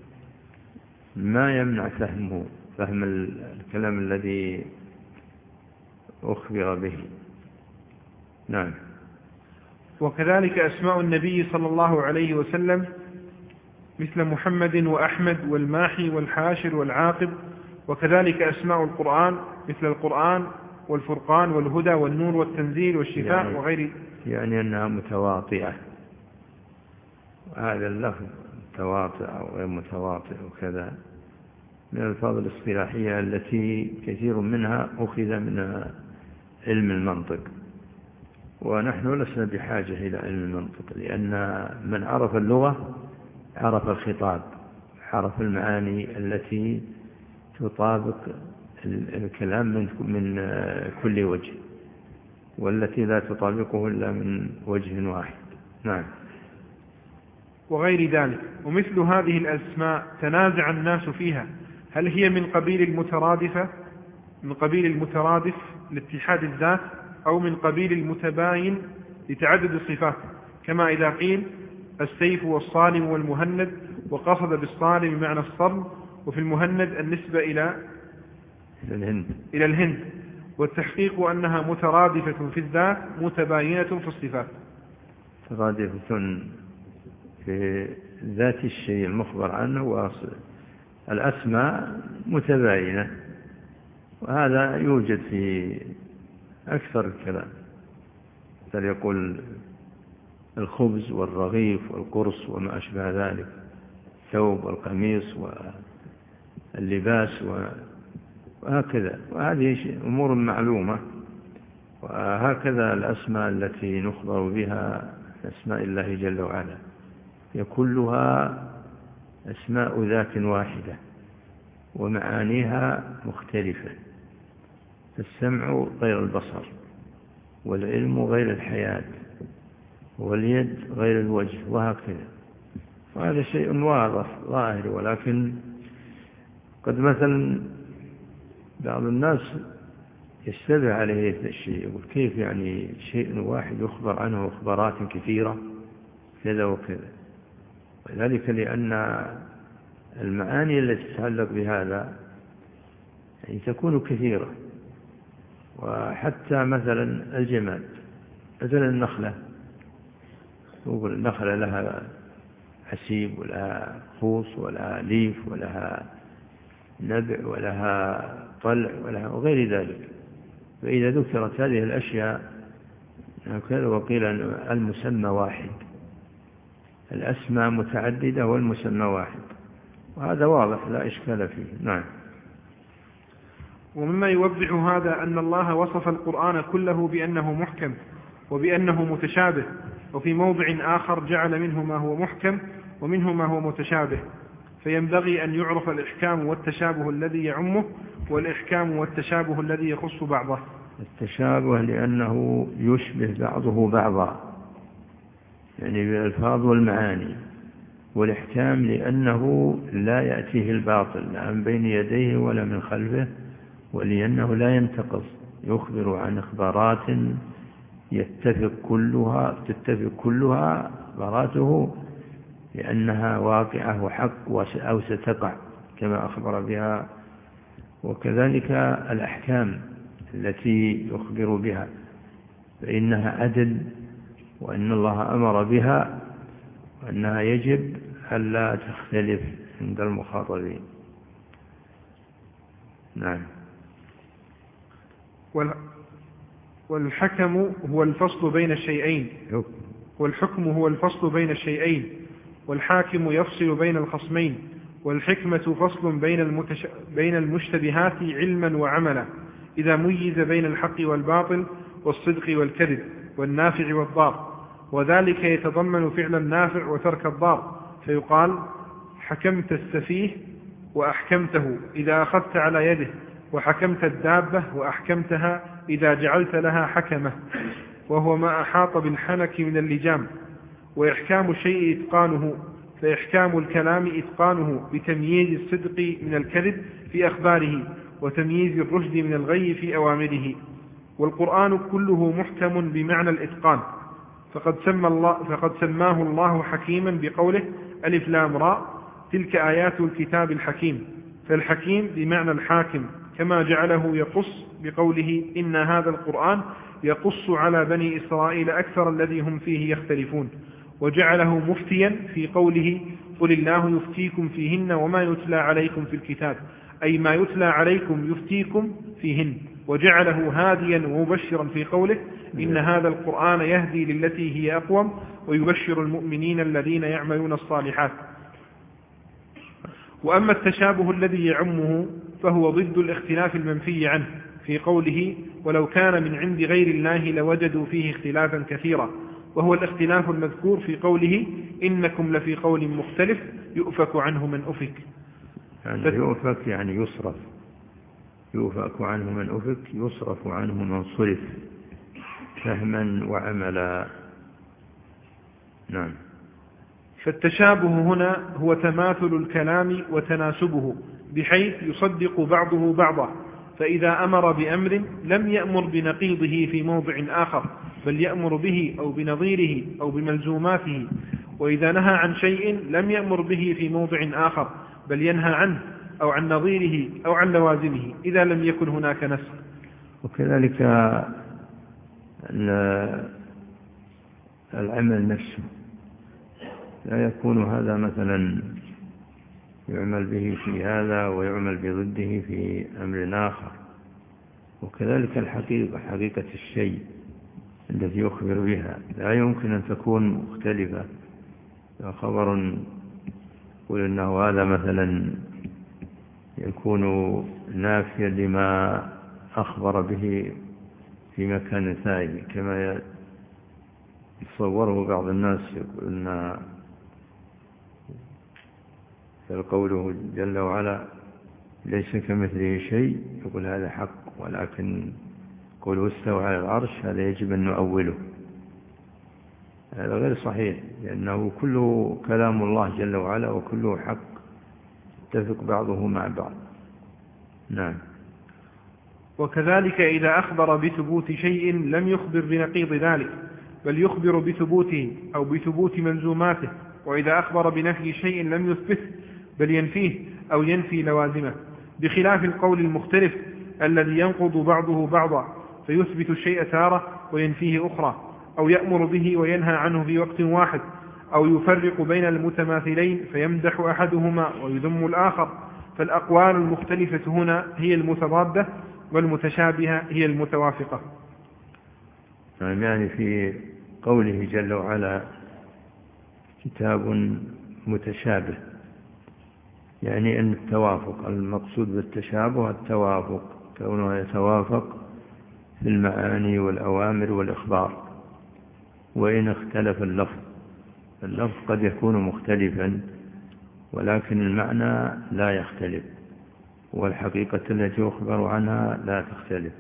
ما يمنع فهمه فهم الكلام الذي أخبر به. نعم. وكذلك أسماء النبي صلى الله عليه وسلم مثل محمد وأحمد والماحي والحاشر والعاقب وكذلك أسماء القرآن مثل القرآن والفرقان والهدى والنور والتنزيل والشفاء يعني وغير. يعني أنها متواطئة، وهذا اللفظ متواطئ أو غير متواطئ وكذا من الألفاظ الاصطلاحية التي كثير منها أخذ من علم المنطق، ونحن لسنا بحاجة إلى علم المنطق، لأن من عرف اللغة عرف الخطاب، عرف المعاني التي تطابق الكلام من من كل وجه، والتي لا تطابقه إلا من وجه واحد. نعم. وغير ذلك. ومثل هذه الأسماء تنازع الناس فيها، هل هي من قبيل المترادفة من قبيل المترادف لاتحاد الذات، أو من قبيل المتباين لتعدد الصفات، كما إذا قيل السيف والصالم والمهند، وقصد بالصالم معنى الصلب، وفي المهند النسبة إلى الهند. إلى الهند، والتحقيق أنها مترادفة في الذات متباينة في الصفات. مترادفة في ذات الشيء المخبر عنه، والأسماء متباينة، وهذا يوجد في أكثر الكلام، مثل يقول الخبز والرغيف والقرص وما أشبه ذلك، الثوب والقميص واللباس وهكذا، وهذه أمور معلومة. وهكذا الأسماء التي نخبر بها أسماء الله جل وعلا هي كلها أسماء ذات واحدة ومعانيها مختلفة، السمع غير البصر، والعلم غير الحياة، واليد غير الوجه، وهكذا. وهذا شيء واضح ظاهر، ولكن قد مثلا بعض الناس يشتبه عليه هذا الشيء، يقول كيف يعني شيء واحد يخبر عنه إخبارات كثيرة كذا وكذا، وذلك لأن المعاني التي تتعلق بهذا يعني تكون كثيرة. وحتى مثلا الجماد، مثلا النخلة، يقول النخلة لها حسيب ولها خوص ولها ليف ولها نبع ولها طلع ولها وغير ذلك. فإذا ذكرت هذه الأشياء هكذا وقيل المسمى واحد، الأسماء متعددة والمسمى واحد، وهذا واضح لا إشكال فيه. نعم. ومما يوضح هذا أن الله وصف القرآن كله بأنه محكم وبأنه متشابه، وفي موضع آخر جعل منه ما هو محكم ومنه ما هو متشابه، فينبغي أن يعرف الإحكام والتشابه الذي يعمه، والإحكام والتشابه الذي يخص بعضه. التشابه لأنه يشبه بعضه بعضا، يعني بالألفاظ والمعاني، والإحكام لأنه لا يأتيه الباطل لا من بين يديه ولا من خلفه، ولأنه لا ينتقص، يخبر عن إخبارات يتفق كلها تتفق كلها إخباراته لأنها واقعة وحق أو ستقع كما أخبر بها. وكذلك الأحكام التي يخبر بها فإنها عدل، وأن الله أمر بها، وأنها يجب ألا تختلف عند المخاطبين. نعم. والحكم هو الفصل بين الشيئين والحكم هو الفصل بين الشيئين والحاكم يفصل بين الخصمين، والحكمة فصل بين, المتش... بين المشتبهات علما وعملا، إذا ميز بين الحق والباطل والصدق والكذب والنافع والضار، وذلك يتضمن فعل النافع وترك الضار، فيقال حكمت السفيه وأحكمته إذا أخذت على يده، وحكمت الدابة وأحكمتها إذا جعلت لها حكمة، وهو ما أحاط بالحنك من اللجام. وإحكام الشيء إتقانه، فإحكام الكلام إتقانه بتمييز الصدق من الكذب في أخباره، وتمييز الرشد من الغي في أوامره. والقرآن كله محكم بمعنى الإتقان، فقد, سمى الله فقد سماه الله حكيما بقوله ألف لام راء تلك آيات الكتاب الحكيم، فالحكيم بمعنى الحاكم، كما جعله يقص بقوله إن هذا القرآن يقص على بني إسرائيل أكثر الذي هم فيه يختلفون، وجعله مفتيا في قوله قل الله يفتيكم فيهن وما يتلى عليكم في الكتاب، أي ما يتلى عليكم يفتيكم فيهن، وجعله هاديا ومبشرا في قوله إن هذا القرآن يهدي للتي هي أقوم ويبشر المؤمنين الذين يعملون الصالحات. وأما التشابه الذي يعمه فهو ضد الاختلاف المنفي عنه في قوله ولو كان من عند غير الله لوجدوا فيه اختلافا كثيرا، وهو الاختلاف المذكور في قوله إنكم لفي قول مختلف يؤفك عنه من أفك. يعني يؤفك يعني يصرف، يؤفك عنه من أفك يصرف عنه من صرف فهما وعملا. نعم. فالتشابه هنا هو تماثل الكلام وتناسبه بحيث يصدق بعضه بعضا، فإذا أمر بأمر لم يأمر بنقيضه في موضع آخر بل يأمر به أو بنظيره أو بملزوماته، وإذا نهى عن شيء لم يأمر به في موضع آخر بل ينهى عنه أو عن نظيره أو عن لوازمه إذا لم يكن هناك نسخ. وكذلك العمل نفسه لا يكون هذا مثلا يعمل به في هذا ويعمل بضده في أمر آخر. وكذلك الحقيقة، حقيقة الشيء الذي يخبر بها لا يمكن أن تكون مختلفة. خبر يقول إنه هذا مثلا يكون نافيا لما أخبر به في مكان ثاني، كما يتصوره بعض الناس، يقول إن قوله جل وعلا ليس كمثله شيء، يقول هذا حق، ولكن قوله استوى على العرش هذا يجب أن نؤوله. هذا غير صحيح، لأنه كله كلام الله جل وعلا وكله حق يتفق بعضه مع بعض. نعم. وكذلك إذا أخبر بثبوت شيء لم يخبر بنقيض ذلك بل يخبر بثبوته أو بثبوت ملزوماته، وإذا أخبر بنفي شيء لم يثبته بل ينفيه أو ينفي لوازمه، بخلاف القول المختلف الذي ينقض بعضه بعضا فيثبت الشيء تارة وينفيه أخرى، أو يأمر به وينهى عنه في وقت واحد، أو يفرق بين المتماثلين فيمدح أحدهما ويذم الآخر. فالأقوال المختلفة هنا هي المتضادة والمتشابهة هي المتوافقة. يعني في قوله جل وعلا كتاب متشابه، يعني أن التوافق، المقصود بالتشابه التوافق، كونه يتوافق في المعاني والأوامر والإخبار. وإن اختلف اللفظ، اللفظ قد يكون مختلفا ولكن المعنى لا يختلف، والحقيقة التي يخبر عنها لا تختلف.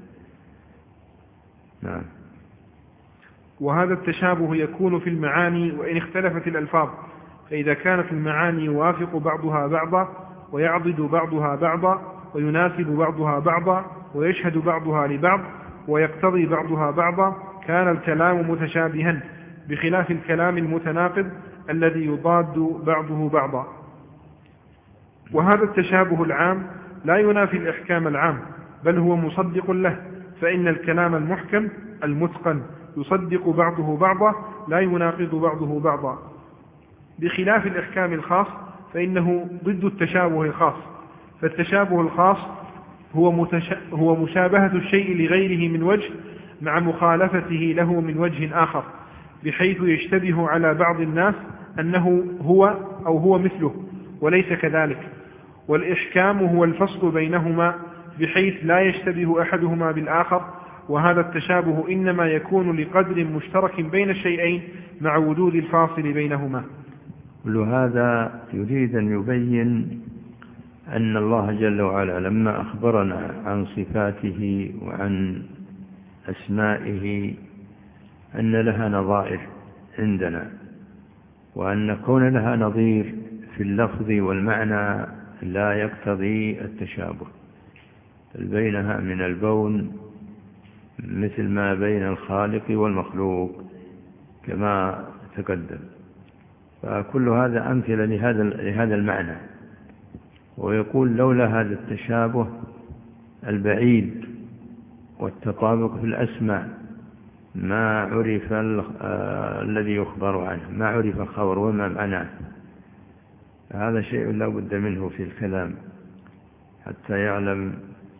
نعم. وهذا التشابه يكون في المعاني وإن اختلفت الألفاظ، فإذا كانت المعاني يوافق بعضها بعضا ويعضد بعضها بعضا ويناسب بعضها بعضا ويشهد بعضها لبعض ويقتضي بعضها بعضا كان الكلام متشابها، بخلاف الكلام المتناقض الذي يضاد بعضه بعضا. وهذا التشابه العام لا ينافي الإحكام العام بل هو مصدق له، فإن الكلام المحكم المتقن يصدق بعضه بعضا لا يناقض بعضه بعضا، بخلاف الإحكام الخاص فإنه ضد التشابه الخاص. فالتشابه الخاص هو, متش... هو مشابهة الشيء لغيره من وجه مع مخالفته له من وجه آخر، بحيث يشتبه على بعض الناس أنه هو أو هو مثله وليس كذلك. والإحكام هو الفصل بينهما بحيث لا يشتبه أحدهما بالآخر، وهذا التشابه إنما يكون لقدر مشترك بين الشيئين مع وجود الفاصل بينهما. كل هذا يريد أن يبين أن الله جل وعلا لما أخبرنا عن صفاته وعن أسمائه أن لها نظائر عندنا، وأن كون لها نظير في اللفظ والمعنى لا يقتضي التشابه، بل بينها من البون مثل ما بين الخالق والمخلوق كما تقدم. فكل هذا أمثلة لهذا لهذا المعنى. ويقول لولا هذا التشابه البعيد والتطابق في الأسماء ما عرف الذي يخبر عنه، ما عرف الخبر وما معناه. هذا شيء لا بد منه في الكلام، حتى يعلم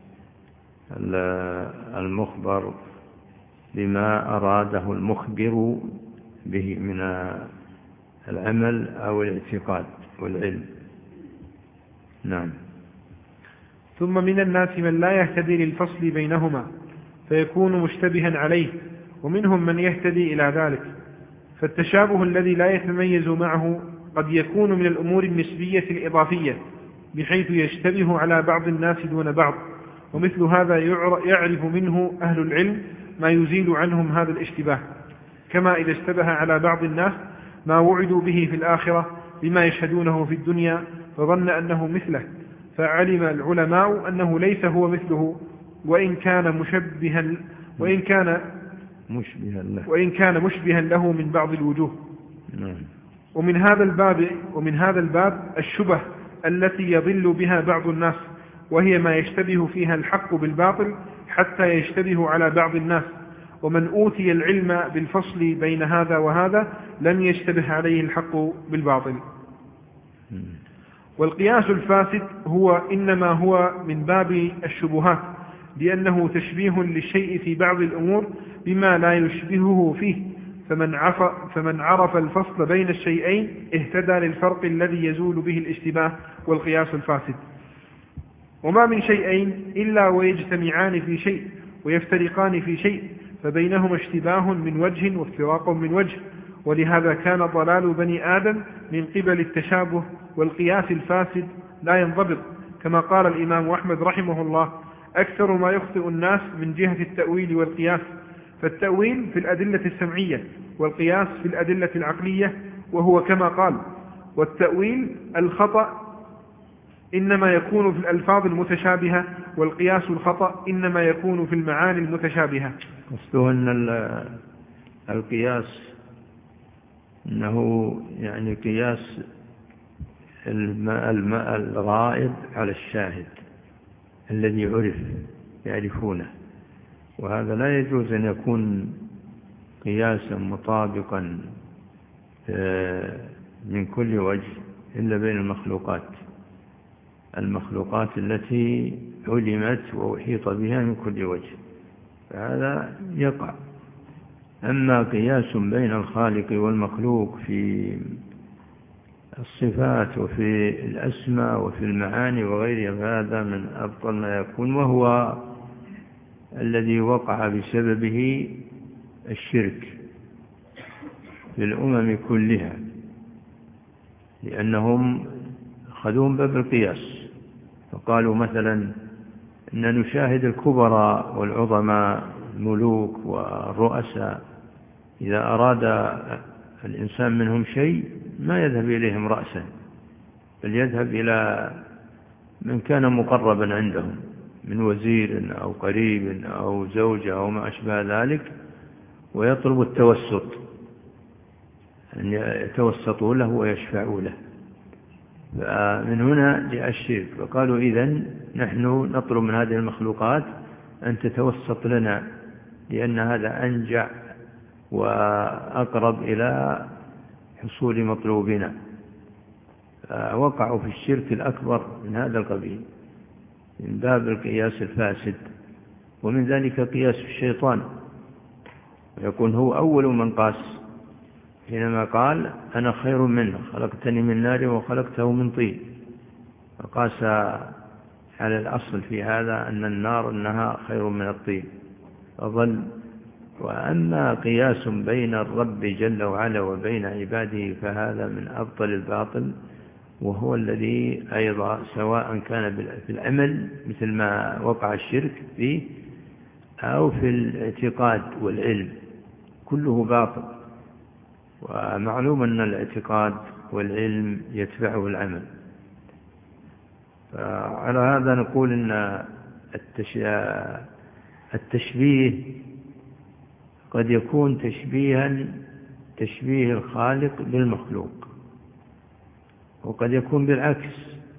المخبر بما أراده المخبر به من العمل أو الاعتقاد والعلم. نعم. ثم من الناس من لا يهتدي للفصل بينهما فيكون مشتبها عليه، ومنهم من يهتدي إلى ذلك. فالتشابه الذي لا يتميز معه قد يكون من الأمور النسبية الإضافية بحيث يشتبه على بعض الناس دون بعض، ومثل هذا يعرف منه أهل العلم ما يزيل عنهم هذا الاشتباه، كما إذا اشتبه على بعض الناس ما وعدوا به في الآخرة بما يشهدونه في الدنيا فظن أنه مثله، فعلم العلماء أنه ليس هو مثله وإن كان مشبها وإن كان مشبها له وإن كان مشبها له من بعض الوجوه. نعم. ومن هذا الباب ومن هذا الباب الشبه التي يضل بها بعض الناس، وهي ما يشتبه فيها الحق بالباطل حتى يشتبه على بعض الناس، ومن أوتي العلم بالفصل بين هذا وهذا لم يشتبه عليه الحق بالباطل. والقياس الفاسد هو إنما هو من باب الشبهات، لأنه تشبيه للشيء في بعض الأمور بما لا يشبهه فيه، فمن عرف, فمن عرف الفصل بين الشيئين اهتدى للفرق الذي يزول به الاشتباه والقياس الفاسد. وما من شيئين إلا ويجتمعان في شيء ويفترقان في شيء، فبينهما اشتباه من وجه وافتراق من وجه، ولهذا كان ضلال بني آدم من قبل التشابه والقياس الفاسد لا ينضبط، كما قال الإمام أحمد رحمه الله: أكثر ما يخطئ الناس من جهة التأويل والقياس، فالتأويل في الأدلة السمعية والقياس في الأدلة العقلية، وهو كما قال: والتأويل الخطأ إنما يكون في الألفاظ المتشابهة، والقياس الخطأ إنما يكون في المعاني المتشابهة. قصده أن القياس أنه يعني قياس الماء الغائب على الشاهد الذي عرف يعرفونه، وهذا لا يجوز أن يكون قياسا مطابقا من كل وجه إلا بين المخلوقات المخلوقات التي علمت وأحيط بها من كل وجه، فهذا يقع. أما قياس بين الخالق والمخلوق في الصفات وفي الأسماء وفي المعاني وغيرها فهذا من أبطل ما يكون، وهو الذي وقع بسببه الشرك في الأمم كلها، لأنهم خذون باب القياس، فقالوا مثلا أن نشاهد الكبراء والعظماء الملوك والرؤساء إذا أراد الإنسان منهم شيء ما يذهب إليهم رأسا، بل يذهب إلى من كان مقربا عندهم من وزير أو قريب أو زوجة أو ما أشبه ذلك، ويطلب التوسط، أن يتوسطوا له ويشفعوا له. فمن هنا جاء الشرك، فقالوا إذن نحن نطلب من هذه المخلوقات أن تتوسط لنا، لأن هذا أنجع وأقرب إلى حصول مطلوبنا. فوقعوا في الشرك الأكبر من هذا القبيل من باب القياس الفاسد. ومن ذلك قياس الشيطان، ويكون هو أول من قاس حينما قال أنا خير منه خلقتني من نار وخلقته من طين، فقاس على الأصل في هذا أن النار أنها خير من الطين فظل. وأما قياس بين الرب جل وعلا وبين عباده فهذا من أبطل الباطل، وهو الذي أيضا سواء كان في العمل مثل ما وقع الشرك فيه أو في الاعتقاد والعلم كله باطل. ومعلوم أن الاعتقاد والعلم يتبعه العمل. فعلى هذا نقول أن التشبيه قد يكون تشبيها تشبيه الخالق بالمخلوق، وقد يكون بالعكس.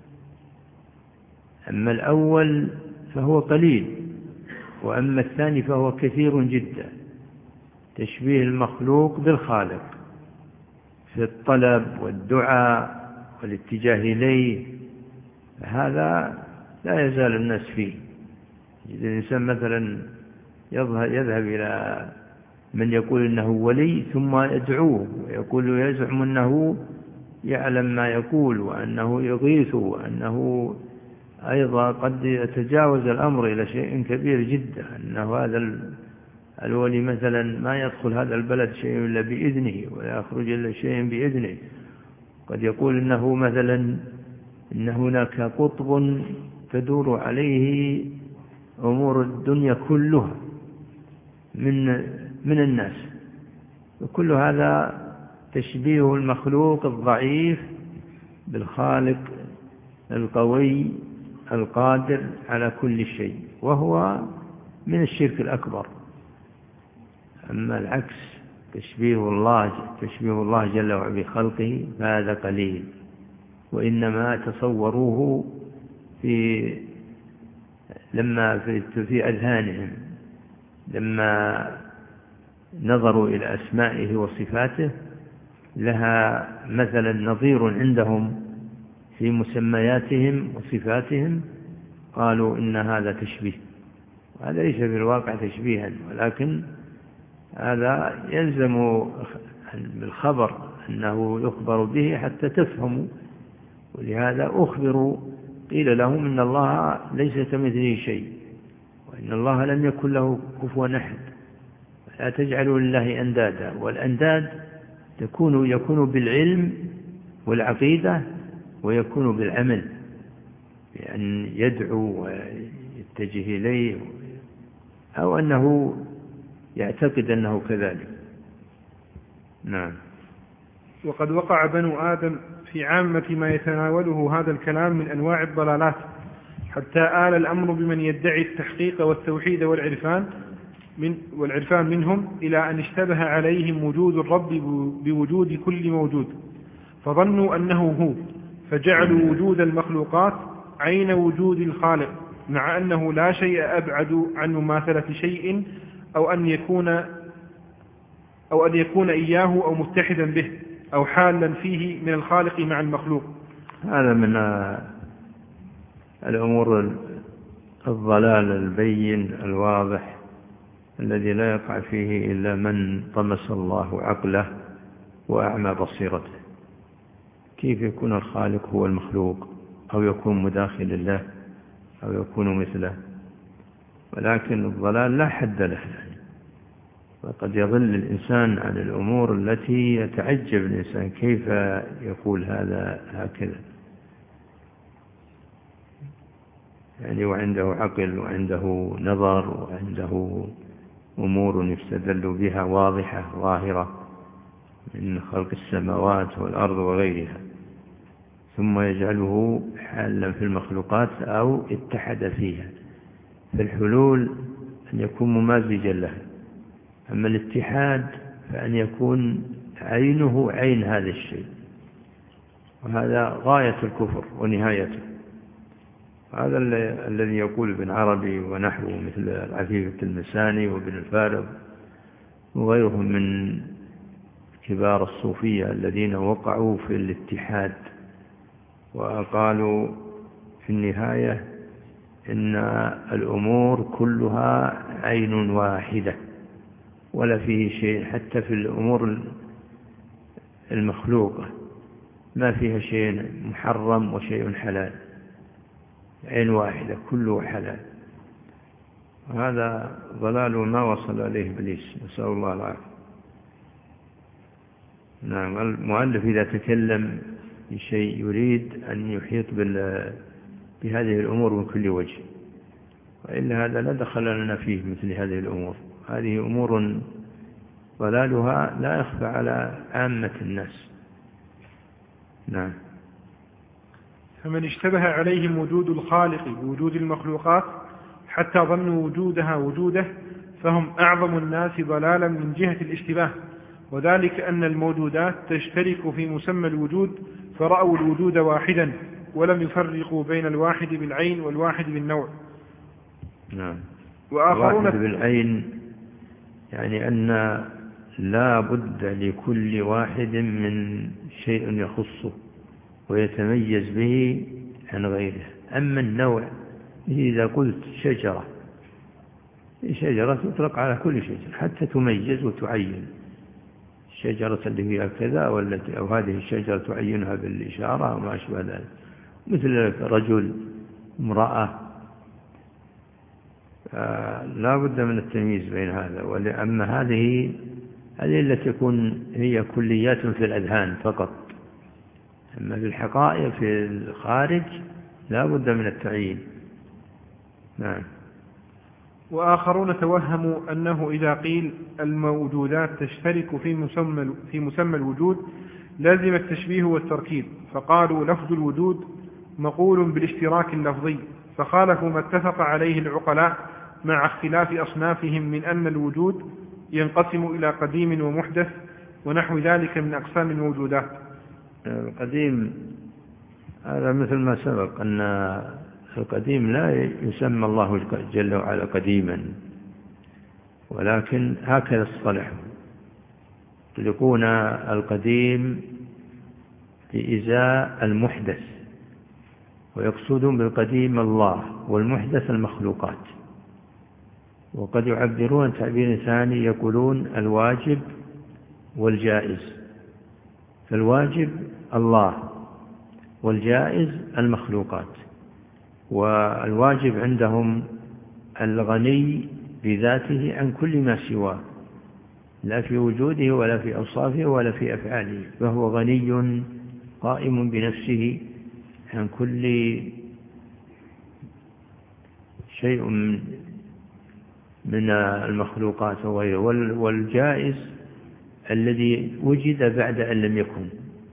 أما الأول فهو قليل، وأما الثاني فهو كثير جدا، تشبيه المخلوق بالخالق في الطلب والدعاء والاتجاه إليه، هذا لا يزال الناس فيه. الإنسان مثلا يذهب إلى من يقول إنه ولي ثم يدعوه ويقول يزعم أنه يعلم ما يقول وأنه يغيث وأنه أيضا قد يتجاوز الأمر إلى شيء كبير جدا، أنه هذا الولي مثلا ما يدخل هذا البلد شيء إلا بإذنه ولا يخرج إلا شيء بإذنه. قد يقول إنه مثلا إن هناك قطب تدور عليه أمور الدنيا كلها من من الناس، وكل هذا تشبيه المخلوق الضعيف بالخالق القوي القادر على كل شيء، وهو من الشرك الأكبر. أما العكس تشبيه الله تشبيه الله جل وعلا بخلقه فهذا قليل، وإنما تصوروه في لما في, في أذهانهم لما نظروا إلى أسمائه وصفاته لها مثلا نظير عندهم في مسمياتهم وصفاتهم، قالوا إن هذا تشبيه، وهذا ليس في الواقع تشبيها، ولكن هذا يلزم بالخبر أنه يخبر به حتى تفهموا. ولهذا أخبروا قيل لهم إن الله ليس كمثله شيء وإن الله لم يكن له كفوا أحد، لا تجعلوا لله أندادا. والأنداد تكون يكون بالعلم والعقيدة ويكون بالعمل، بأن يدعو ويتجه إليه أو أنه يعتقد أنه كذلك. نعم. وقد وقع بنو آدم في عامة ما يتناوله هذا الكلام من أنواع الضلالات، حتى آل الأمر بمن يدعي التحقيق والتوحيد والعرفان من والعرفان منهم إلى أن اشتبه عليهم وجود الرب بوجود كل موجود، فظنوا أنه هو، فجعلوا وجود المخلوقات عين وجود الخالق، مع أنه لا شيء أبعد عن مماثلة شيء أو أن يكون أو أن يكون إياه أو متحدا به أو حالا فيه من الخالق مع المخلوق. هذا من الأمور الضلال البين الواضح الذي لا يقع فيه إلا من طمس الله عقله وأعمى بصيرته. كيف يكون الخالق هو المخلوق أو يكون مداخل الله أو يكون مثله؟ ولكن الضلال لا حد له، وقد يضل الإنسان عن الأمور التي يتعجب الإنسان كيف يقول هذا هكذا، يعني وعنده عقل وعنده نظر وعنده أمور يستدل بها واضحة ظاهرة من خلق السماوات والأرض وغيرها، ثم يجعله حالا في المخلوقات أو اتحد فيها. فالحلول أن يكون ممازجا لها، أما الاتحاد فأن يكون عينه عين هذا الشيء، وهذا غاية الكفر ونهايته. هذا الذي يقول ابن عربي ونحوه مثل العفيف التلمساني وابن الفارض وغيرهم من كبار الصوفية الذين وقعوا في الاتحاد وقالوا في النهاية إن الأمور كلها عين واحدة ولا فيه شيء، حتى في الأمور المخلوقة ما فيها شيء محرم وشيء حلال، عين واحدة كله حلال. وهذا ضلال ما وصل إليه إبليس، نسأل الله العافية. نعم. المؤلف إذا تكلم بشيء يريد أن يحيط بهذه الأمور من كل وجه، وإلا هذا لا دخل لنا فيه مثل هذه الأمور. هذه أمور ضلالها لا يخفى على عامة الناس. نعم. فمن اشتبه عليهم وجود الخالق بوجود المخلوقات حتى ظنوا وجودها وجوده فهم أعظم الناس ضلالا من جهة الاشتباه، وذلك أن الموجودات تشترك في مسمى الوجود، فرأوا الوجود واحدا ولم يفرقوا بين الواحد بالعين والواحد بالنوع. نعم. وآخرون الواحد بالعين يعني أن لا بد لكل واحد من شيء يخصه ويتميز به عن غيره. أما النوع إذا قلت شجرة، شجرة تطلق على كل شجرة حتى تميز وتعين الشجرة اللي فيها كذا، والتي أو هذه الشجرة تعينها بالإشارة وما أشبه ذلك، مثل رجل، امرأة. لا بد من التمييز بين هذا. ولأما هذه هذه التي تكون هي كليات في الأذهان فقط، أما في الحقائق في الخارج لا بد من التعيين. نعم. وآخرون توهموا أنه إذا قيل الموجودات تشترك في مسمى في مسمى الوجود لازم التشبيه والتركيب، فقالوا لفظ الوجود مقول بالاشتراك اللفظي، فخالفوا ما اتفق عليه العقلاء مع اختلاف أصنافهم من أن الوجود ينقسم إلى قديم ومحدث ونحو ذلك من أقسام الموجودات. القديم هذا مثل ما سبق أن القديم لا يسمى الله جل وعلا قديما، ولكن هكذا الصلح يطلقون القديم بإزاء المحدث، ويقصدون بالقديم الله، والمحدث المخلوقات. وقد يعبرون تعبير ثاني يقولون الواجب والجائز، فالواجب الله والجائز المخلوقات. والواجب عندهم الغني بذاته عن كل ما سواه، لا في وجوده ولا في أوصافه ولا في أفعاله، فهو غني قائم بنفسه عن كل شيء من المخلوقات وغيره. والجائز الذي وجد بعد أن لم يكن،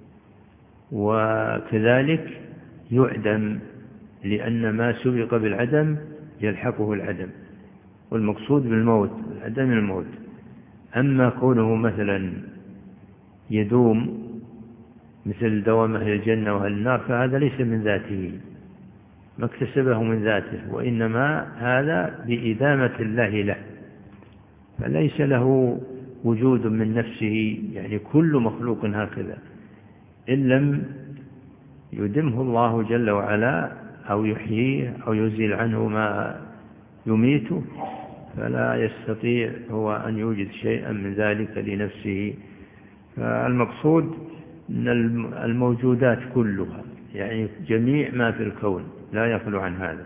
وكذلك يعدم، لأن ما سبق بالعدم يلحقه العدم، والمقصود بالموت العدم الموت. أما كونه مثلا يدوم مثل دوام أهل الجنة وأهل النار فهذا ليس من ذاته، ما اكتسبه من ذاته، وإنما هذا بإدامة الله له، فليس له وجود من نفسه. يعني كل مخلوق هكذا إن لم يدمه الله جل وعلا أو يحييه أو يزيل عنه ما يميته فلا يستطيع هو أن يوجد شيئا من ذلك لنفسه. فالمقصود أن الموجودات كلها، يعني جميع ما في الكون لا يخلو عن هذا،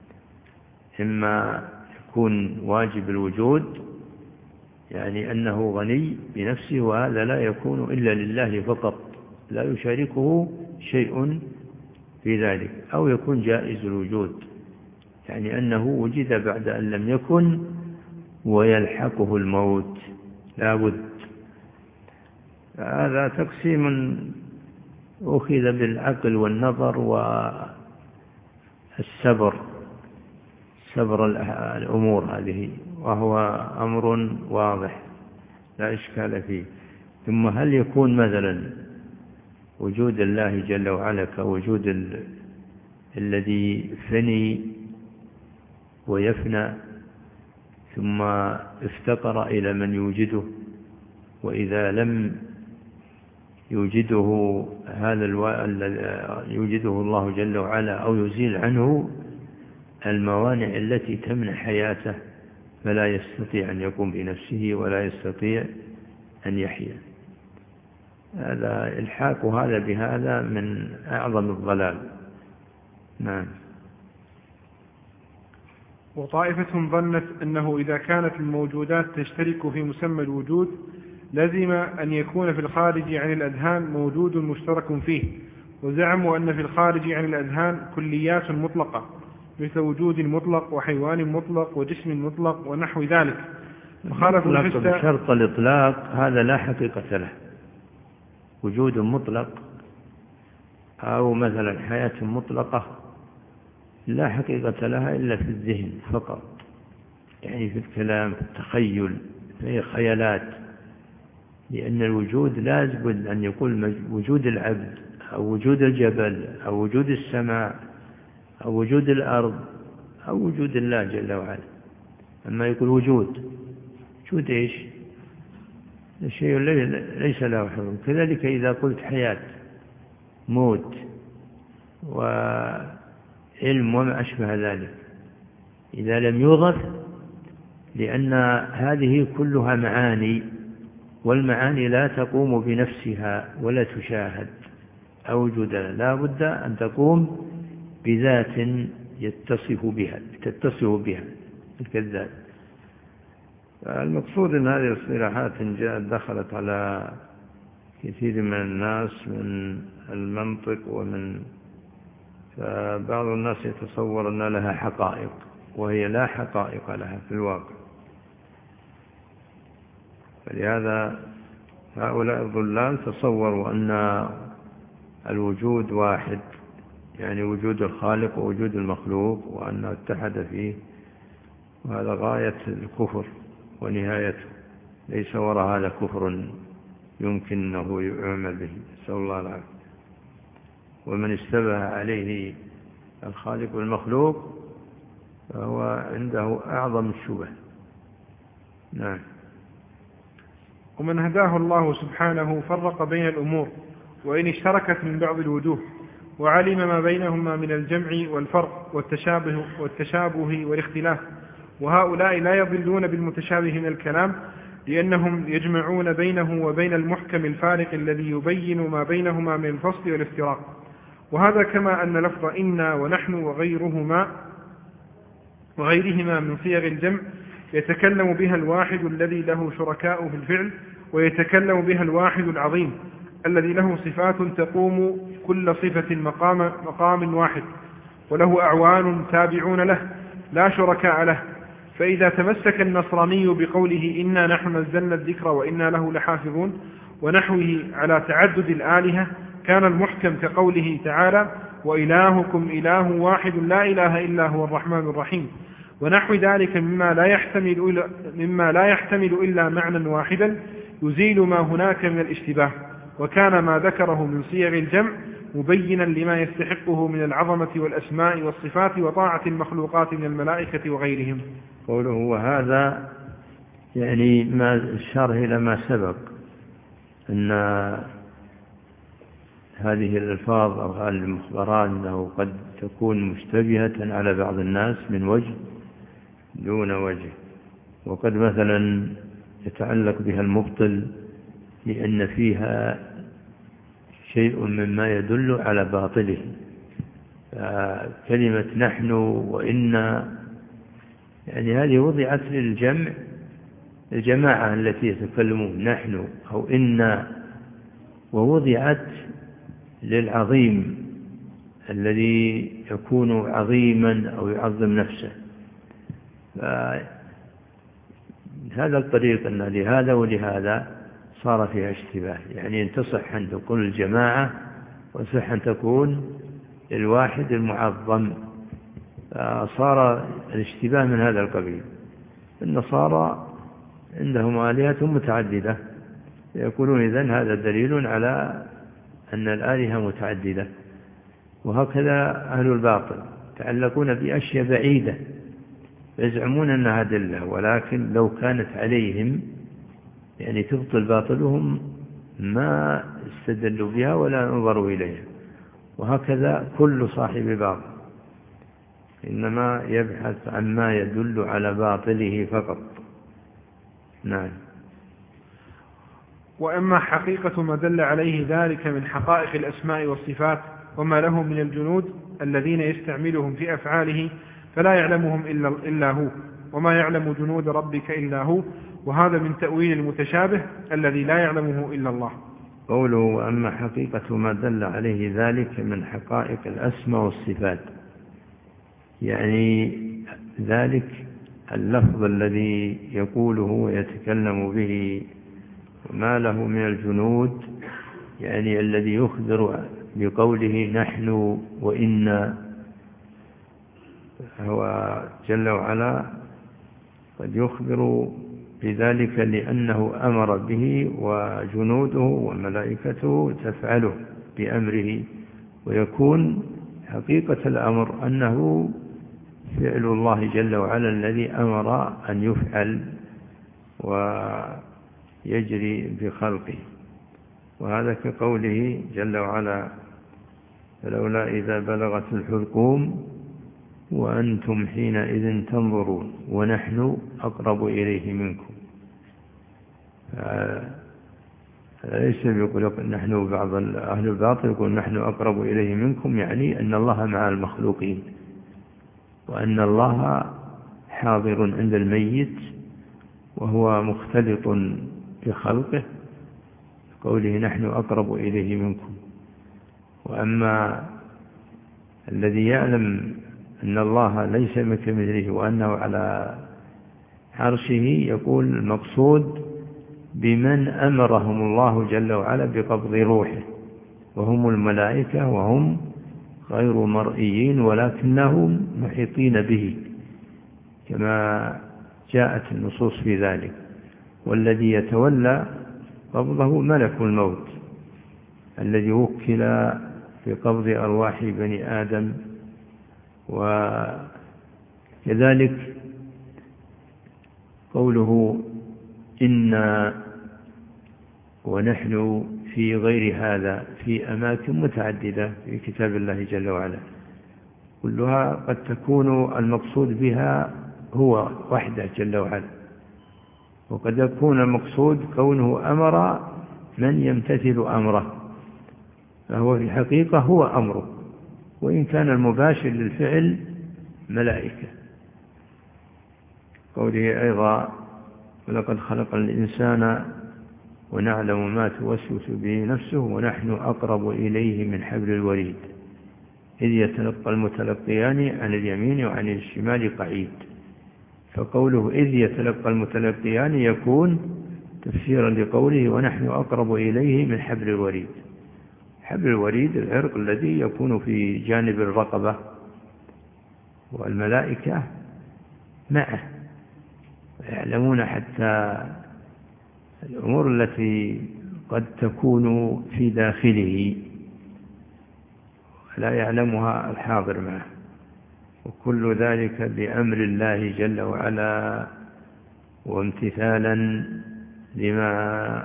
إما يكون واجب الوجود يعني أنه غني بنفسه، وهذا لا يكون إلا لله فقط لا يشاركه شيء في ذلك، أو يكون جائز الوجود يعني أنه وجد بعد أن لم يكن ويلحقه الموت لا بد. هذا تقسيم أخذ بالعقل والنظر والسبر، سبر الأمور هذه، وهو أمر واضح لا إشكال فيه. ثم هل يكون مثلا وجود الله جل وعلا كوجود ال... الذي فني ويفنى ثم افتقر إلى من يوجده، وإذا لم يوجده هذا الو... يوجده الله جل وعلا أو يزيل عنه الموانع التي تمنع حياته فلا يستطيع أن يقوم بنفسه ولا يستطيع أن يحيا. هذا الحاق هذا بهذا من أعظم الضلال. نعم. وطائفة ظنت أنه إذا كانت الموجودات تشترك في مسمى الوجود لازم أن يكون في الخارج عن الأذهان موجود مشترك فيه، وزعموا أن في الخارج عن الأذهان كليات مطلقة مثل وجود مطلق وحيوان مطلق وجسم مطلق ونحو ذلك. وخالفوا الحس شرط الإطلاق هذا لا حقيقة له، وجود مطلق أو مثلا حياة مطلقة لا حقيقة لها إلا في الذهن فقط، يعني في الكلام في التخيل في خيالات، لأن الوجود لازم أن يقول وجود العبد أو وجود الجبل أو وجود السماء أو وجود الأرض أو وجود الله جل وعلا. أما يقول وجود وجود إيش؟ الشيء ليس له حكم. كذلك إذا قلت حياة موت وعلم وما أشبه ذلك إذا لم يوظف، لأن هذه كلها معاني، والمعاني لا تقوم بنفسها ولا تشاهد أو وجود، لا بد أن تقوم بذات يتصف بها تتصف بها الكذات. المقصود أن هذه الاصطلاحات جاءت دخلت على كثير من الناس من المنطق، ومن فبعض الناس يتصور أن لها حقائق وهي لا حقائق لها في الواقع. فلهذا هؤلاء الضلال تصوروا أن الوجود واحد، يعني وجود الخالق ووجود المخلوق، وأنه اتحد فيه، وهذا غاية الكفر ونهايته، ليس وراء هذا كفر يمكن أنه يعمل به، نسأل الله العافية. ومن اشتبه عليه الخالق والمخلوق فهو عنده أعظم الشبه. نعم. ومن هداه الله سبحانه فرق بين الأمور وإن اشتركت من بعض الوجوه، وعلم ما بينهما من الجمع والفرق والتشابه, والتشابه والاختلاف. وهؤلاء لا يضلون بالمتشابه من الكلام، لأنهم يجمعون بينه وبين المحكم الفارق الذي يبين ما بينهما من الفصل والافتراق. وهذا كما أن لفظ إنا ونحن وغيرهما وغيرهما من صيغ الجمع يتكلم بها الواحد الذي له شركاء في الفعل، ويتكلم بها الواحد العظيم الذي له صفات تقوم كل صفة مقام, مقام واحد، وله أعوان تابعون له لا شركاء له. فإذا تمسك النصراني بقوله إنا نحن نزلنا الذكر وإنا له لحافظون ونحوه على تعدد الآلهة، كان المحكم كقوله تعالى وإلهكم إله واحد لا إله إلا هو الرحمن الرحيم، ونحو ذلك مما لا يحتمل, مما لا يحتمل إلا معنى واحدا يزيل ما هناك من الاشتباه. وكان ما ذكره من صيغ الجمع مبينا لما يستحقه من العظمة والأسماء والصفات وطاعة المخلوقات من الملائكة وغيرهم. قوله وهذا يعني ما الشرح إلى ما سبق، أن هذه الألفاظ أو هذه المخبرات أنه قد تكون مشتبهة على بعض الناس من وجه دون وجه، وقد مثلا يتعلق بها المبطل لأن فيها شيء مما يدل على باطله. كلمة نحن وإنا يعني هذه وضعت للجمع، الجماعة التي يتكلمون نحن أو إنا، ووضعت للعظيم الذي يكون عظيما أو يعظم نفسه. هذا الطريق أن لهذا ولهذا صار فيها اشتباه، يعني أن تصح أن تكون الجماعة وصح أن تكون الواحد المعظم، صار الاشتباه من هذا القبيل. النصارى عندهم آلهة متعددة، يقولون إذن هذا دليل على أن الآلهة متعددة. وهكذا أهل الباطل تعلقون بأشياء بعيدة يزعمون أنها دلة، ولكن لو كانت عليهم يعني تبطل باطلهم ما استدلوا بها ولا نظروا إليها. وهكذا كل صاحب باطل إنما يبحث عن ما يدل على باطله فقط. نعم. وأما حقيقة ما دل عليه ذلك من حقائق الأسماء والصفات وما له من الجنود الذين يستعملهم في أفعاله فلا يعلمهم إلا, إلا هو، وما يعلم جنود ربك إلا هو، وهذا من تأويل المتشابه الذي لا يعلمه إلا الله. قوله وأما حقيقة ما دل عليه ذلك من حقائق الأسماء والصفات، يعني ذلك اللفظ الذي يقوله ويتكلم به وما له من الجنود، يعني الذي يخبر بقوله نحن وإنا، هو جل وعلا قد يخبر بذلك لأنه أمر به وجنوده وملائكته تفعله بأمره، ويكون حقيقة الأمر أنه فعل الله جل وعلا الذي أمر أن يفعل ويجري بخلقه. وهذا كقوله جل وعلا فلولا إذا بلغت الحلقوم وأنتم حينئذ تنظرون ونحن أقرب إليه منكم. ليس يقول نحن، بعض أهل الباطل يقول نحن أقرب إليه منكم، يعني أن الله مع المخلوقين، وأن الله حاضر عند الميت وهو مختلط بخلقه، قوله نحن أقرب إليه منكم. وأما الذي يعلم أن الله ليس كمثله وأنه على عرشه، يقول المقصود بمن أمرهم الله جل وعلا بقبض روحه، وهم الملائكة، وهم غير مرئيين ولكنهم محيطين به كما جاءت النصوص في ذلك. والذي يتولى قبضه ملك الموت الذي وكل بقبض أرواح بني آدم. وكذلك قوله إنا ونحن في غير هذا في أماكن متعددة في كتاب الله جل وعلا، كلها قد تكون المقصود بها هو وحده جل وعلا، وقد يكون المقصود كونه أمر من يمتثل أمره، فهو في الحقيقة هو أمره، وإن كان المباشر للفعل ملائكة. قوله أيضا ولقد خلق الإنسان ونعلم ما توسوس به نفسه ونحن أقرب إليه من حبل الوريد إذ يتلقى المتلقيان عن اليمين وعن الشمال قعيد. فقوله إذ يتلقى المتلقيان يكون تفسيرا لقوله ونحن أقرب إليه من حبل الوريد. حبل الوريد العرق الذي يكون في جانب الرقبة، والملائكة معه يعلمون حتى الأمور التي قد تكون في داخله لا يعلمها الحاضر معه، وكل ذلك بأمر الله جل وعلا وامتثالا لما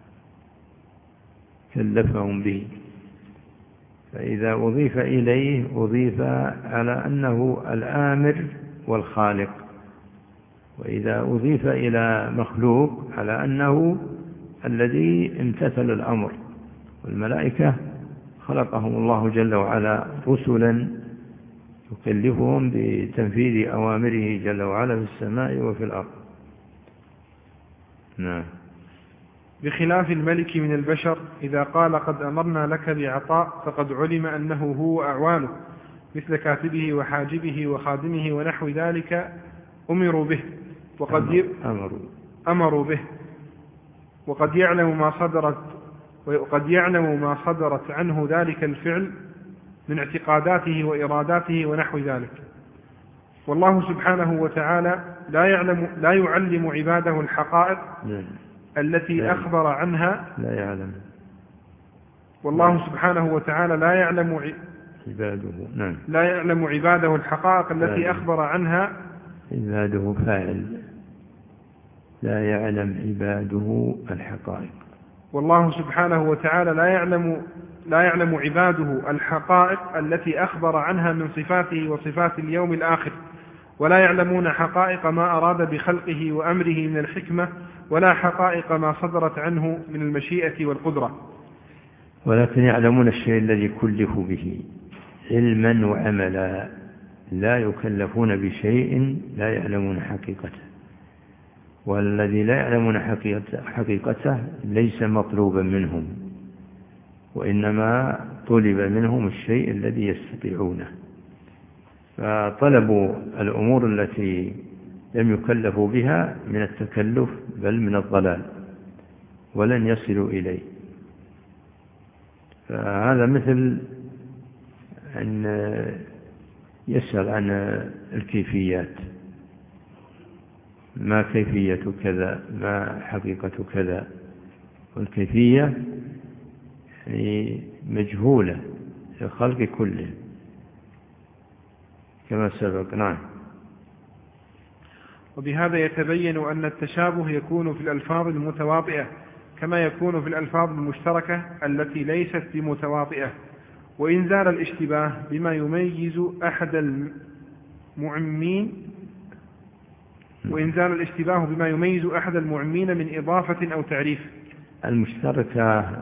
كلفهم به. فإذا أضيف إليه أضيف على أنه الآمر والخالق، وإذا أضيف إلى مخلوق على أنه الذي امتثل الأمر. والملائكة خلقهم الله جل وعلا رسلا يكلفهم بتنفيذ أوامره جل وعلا في السماء وفي الأرض. نعم. بخلاف الملك من البشر إذا قال قد أمرنا لك بعطاء فقد علم أنه هو أعوانه مثل كاتبه وحاجبه وخادمه ونحو ذلك أمروا به، وقد أمروا. أمروا به وقد يعلم ما صدرت وقد يعلم ما صدرت عنه ذلك الفعل من اعتقاداته وإراداته ونحو ذلك. والله سبحانه وتعالى لا يعلم لا يعلم عباده الحقائق التي لا أخبر عنها لا يعلم والله سبحانه وتعالى لا يعلم عباده نعم لا يعلم عباده الحقائق التي أخبر عنها عباده فاعل لا يعلم عباده الحقائق. والله سبحانه وتعالى لا يعلم لا يعلم عباده الحقائق التي أخبر عنها من صفاته وصفات اليوم الآخر، ولا يعلمون حقائق ما أراد بخلقه وأمره من الحكمة، ولا حقائق ما صدرت عنه من المشيئة والقدرة، ولكن يعلمون الشيء الذي كلفوا به علما وعملا، لا يكلفون بشيء لا يعلمون حقيقته. والذي لا يعلمون حقيقته ليس مطلوبا منهم، وإنما طلب منهم الشيء الذي يستطيعونه. فطلبوا الأمور التي لم يكلفوا بها من التكلف بل من الضلال، ولن يصلوا إليه. فهذا مثل أن يسأل عن الكيفيات، ما كيفية كذا، ما حقيقة كذا، والكيفية يعني مجهولة في الخلق كله كما سبق. نعم. وبهذا يتبين أن التشابه يكون في الألفاظ المتواطئة كما يكون في الألفاظ المشتركة التي ليست بمتواطئة، وإن زال الاشتباه بما يميز أحد معمين، وإنزال الاشتباه بما يميز أحد المعمين من إضافة أو تعريف. المشتركة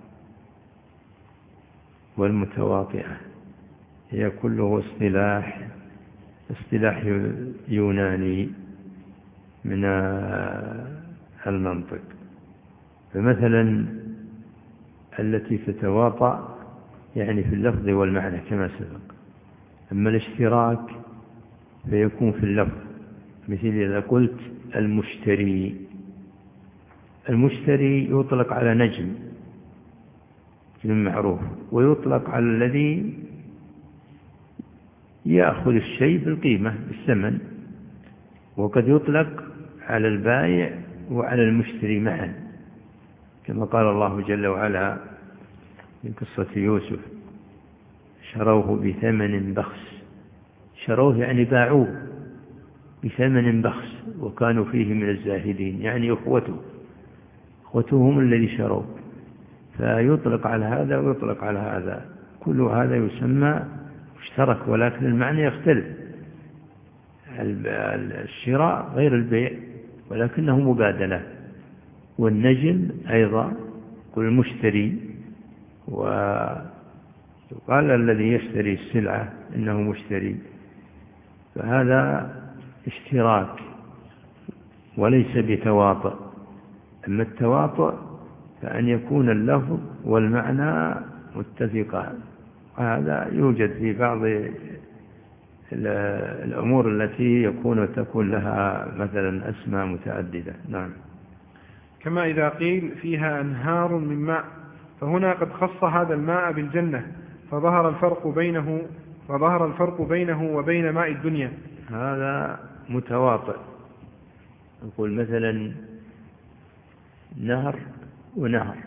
والمتواطئة هي كله اصطلاح اصطلاح يوناني من المنطق. فمثلا التي تتواطأ يعني في اللفظ والمعنى كما سبق، أما الاشتراك فيكون في اللفظ، مثل إذا قلت المشتري، المشتري يطلق على نجم المعروف، ويطلق على الذي يأخذ الشيء بالقيمة بالثمن، وقد يطلق على البائع وعلى المشتري معا، كما قال الله جل وعلا في قصة يوسف: شروه بثمن بخس. شروه يعني باعوه بثمن بخس وكانوا فيه من الزاهدين، يعني أخوته أخوته هم الذي شروه. فيطلق على هذا ويطلق على هذا، كل هذا يسمى مشترك، ولكن المعنى يختلف. الشراء غير البيع ولكنه مبادلة، والنجم أيضا كل مشتري، وقال الذي يشتري السلعة إنه مشتري، فهذا اشتراك وليس بتواطؤ. أما التواطؤ فأن يكون اللفظ والمعنى متفقان، وهذا يوجد في بعض الأمور التي يكون تكون لها مثلا أسماء متعددة. نعم. كما إذا قيل فيها أنهار من ماء، فهنا قد خص هذا الماء بالجنة، فظهر الفرق بينه فظهر الفرق بينه وبين ماء الدنيا. هذا متواطئ. نقول مثلا نهر ونهر،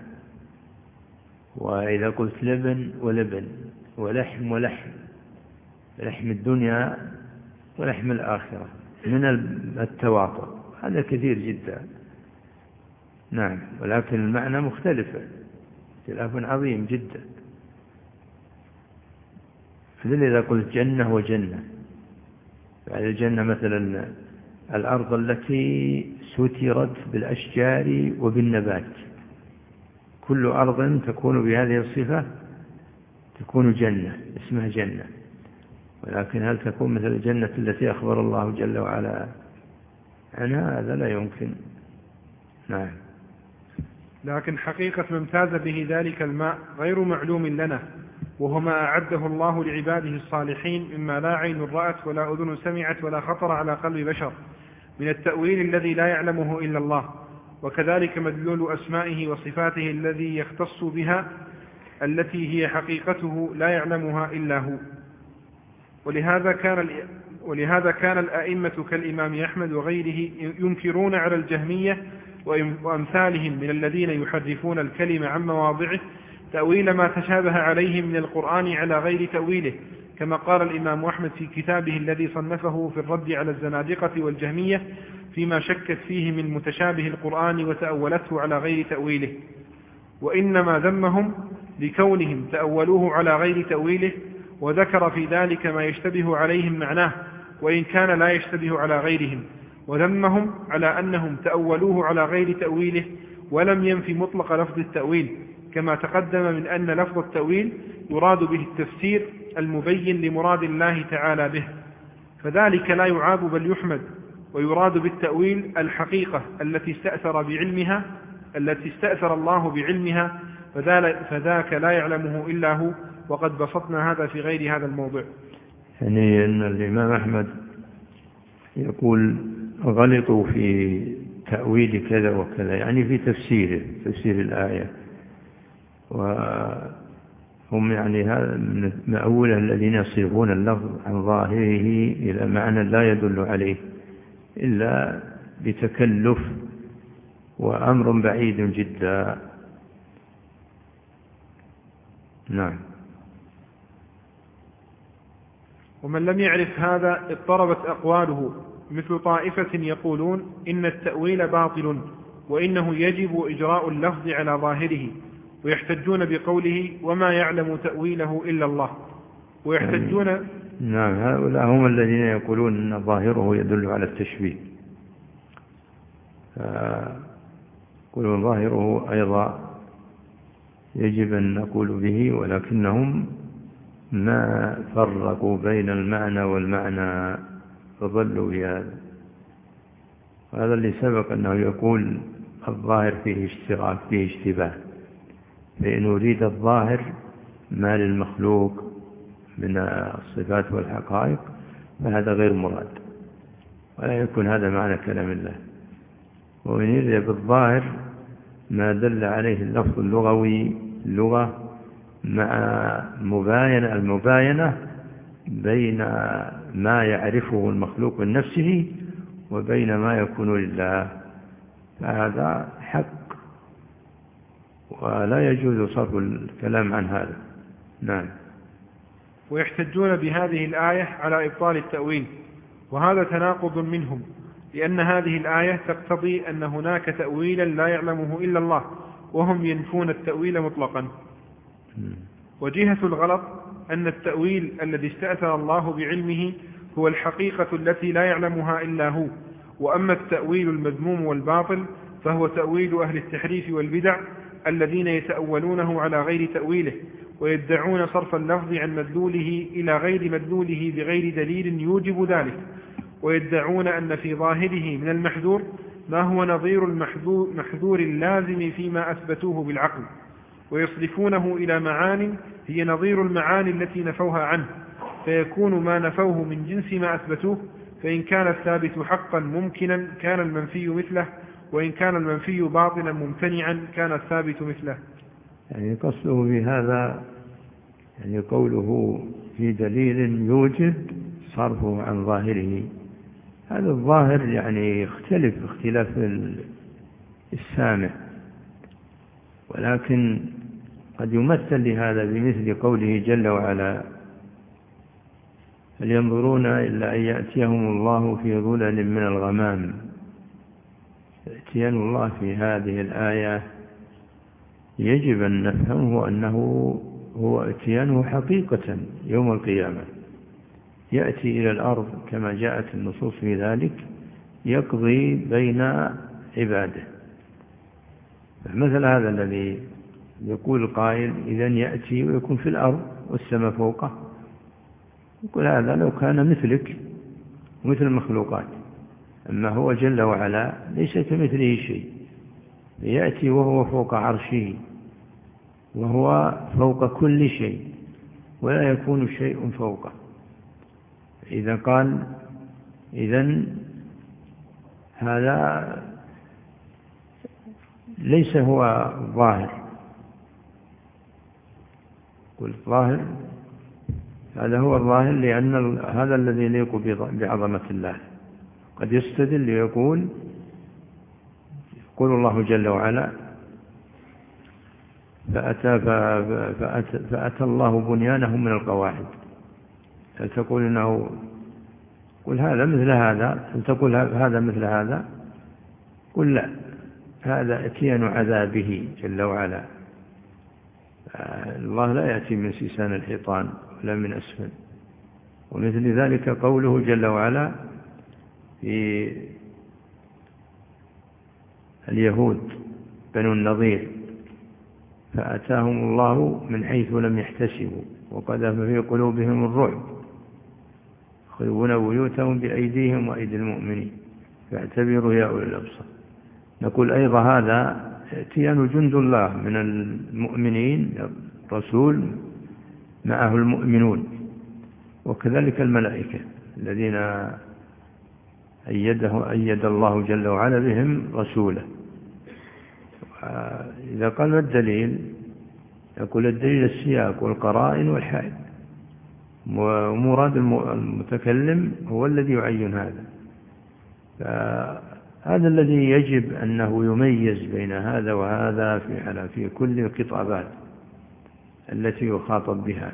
وإذا قلت لبن ولبن، ولحم ولحم، لحم الدنيا ولحم الآخرة، من التواطؤ هذا كثير جدا. نعم، ولكن المعنى مختلفة، اختلاف عظيم جدا. فإذا قلت جنة وجنة، يعني الجنة مثلا الأرض التي سترت بالأشجار وبالنبات، كل أرض تكون بهذه الصفة تكون جنة، اسمها جنة. ولكن هل تكون مثل الجنة التي أخبر الله جل وعلا عنها؟ هذا لا يمكن. نعم. لكن حقيقة ما امتاز به ذلك الماء غير معلوم لنا، وهو ما أعده الله لعباده الصالحين مما لا عين رأت ولا أذن سمعت ولا خطر على قلب بشر من التأويل الذي لا يعلمه إلا الله، وكذلك مدلول أسمائه وصفاته الذي يختص بها التي هي حقيقته لا يعلمها إلا هو. ولهذا كان ولهذا كان الأئمة كالإمام أحمد وغيره ينكرون على الجهمية وأمثالهم من الذين يحرفون الكلمة عن مواضعه تأويل ما تشابه عليهم من القرآن على غير تأويله، كما قال الإمام أحمد في كتابه الذي صنفه في الرد على الزنادقة والجهمية فيما شكت فيه من متشابه القرآن وتأولته على غير تأويله، وإنما ذمهم لكونهم تأولوه على غير تأويله، وذكر في ذلك ما يشتبه عليهم معناه وإن كان لا يشتبه على غيرهم، وذمهم على أنهم تأولوه على غير تأويله ولم ينفي مطلق لفظ التأويل، كما تقدم من أن لفظ التأويل يراد به التفسير المبين لمراد الله تعالى به، فذلك لا يعاب بل يحمد. ويراد بالتأويل الحقيقة التي استأثر بعلمها التي استأثر الله بعلمها، فذاك لا يعلمه إلا هو، وقد بسطنا هذا في غير هذا الموضوع. يعني أن الإمام أحمد يقول غلطوا في تأويل كذا وكذا، يعني في تفسيره تفسير الآية، وهم يعني هذا من المأولة الذين يصيغون اللفظ عن ظاهره إلى معنى لا يدل عليه إلا بتكلف وأمر بعيد جدا. نعم. ومن لم يعرف هذا اضطربت أقواله، مثل طائفة يقولون إن التأويل باطل وإنه يجب إجراء اللفظ على ظاهره، ويحتجون بقوله وما يعلم تأويله إلا الله، ويحتجون نعم، هؤلاء هم الذين يقولون أن ظاهره يدل على التشبيه، يقولون ظاهره أيضا يجب أن نقول به، ولكنهم ما فرقوا بين المعنى والمعنى فضلوا بهذا. هذا اللي سبق أنه يقول الظاهر فيه اشتراك، فيه اشتباه، فإن أريد الظاهر ما للمخلوق من الصفات والحقائق فهذا غير مراد، ولا يكون هذا معنى كلام الله. وإن يريد بالظاهر ما دل عليه اللفظ اللغوي اللغة مع مباينة المباينة بين ما يعرفه المخلوق من نفسه وبين ما يكون لله، فهذا حق ولا يجوز صرف الكلام عن هذا. نعم. ويحتجون بهذه الآية على إبطال التأويل، وهذا تناقض منهم، لأن هذه الآية تقتضي أن هناك تأويلا لا يعلمه إلا الله، وهم ينفون التأويل مطلقا. وجهة الغلط أن التأويل الذي استأثر الله بعلمه هو الحقيقة التي لا يعلمها إلا هو، وأما التأويل المذموم والباطل فهو تأويل أهل التحريف والبدع الذين يتأولونه على غير تأويله، ويدعون صرف اللفظ عن مدلوله إلى غير مدلوله بغير دليل يوجب ذلك، ويدعون أن في ظاهره من المحذور ما هو نظير المحذور اللازم فيما أثبتوه بالعقل، ويصرفونه إلى معان هي نظير المعاني التي نفوها عنه، فيكون ما نفوه من جنس ما أثبتوه، فإن كان الثابت حقا ممكنا كان المنفي مثله، وإن كان المنفي باطلا ممتنعا كان الثابت مثله. يعني قصده بهذا يعني قوله في دليل يوجب صرفه عن ظاهره، هذا الظاهر يعني يختلف اختلاف السامع، ولكن قد يمثل لهذا بمثل قوله جل وعلا: هل ينظرون إلا أن يأتيهم الله في ظلل من الغمام. اتيان الله في هذه الآية يجب أن نفهمه أنه هو اتيانه حقيقة يوم القيامة، يأتي إلى الأرض كما جاءت النصوص في ذلك، يقضي بين عباده. مثل هذا الذي يقول قائل إذن يأتي ويكون في الأرض والسماء فوقه، يقول هذا لو كان مثلك مثل المخلوقات، أما هو جل وعلا ليس كمثله شيء، يأتي وهو فوق عرشه وهو فوق كل شيء ولا يكون شيء فوقه. إذا قال إذن هذا ليس هو ظاهر، قلت ظاهر هذا هو الظاهر لأن هذا الذي يليق بعظمة الله. قد يستدل يقول يقول الله جل وعلا: فأتى, فأتى, فأتى الله بنيانهم من القواعد. هل تقول إنه قل هذا مثل هذا؟ هل تقول هذا مثل هذا؟ قل لا، هذا اتيان عذابه جل وعلا. الله لا يأتي من سيسان الحيطان ولا من أسفل. ومثل ذلك قوله جل وعلا في اليهود بنو النضير: فأتاهم الله من حيث لم يحتسبوا وقذف في قلوبهم الرعب يخربون بيوتهم بأيديهم وأيدي المؤمنين فاعتبروا يا أولي الأبصار. نقول أيضا هذا اتيان جند الله من المؤمنين، رسول معه المؤمنون، وكذلك الملائكة الذين أيده أيد الله جل وعلا بهم رسوله. إذا قال ما الدليل؟ يقول الدليل السياق والقرائن والحال، ومراد المتكلم هو الذي يعين هذا. فهذا الذي يجب أنه يميز بين هذا وهذا في في كل الخطابات التي يخاطب بها.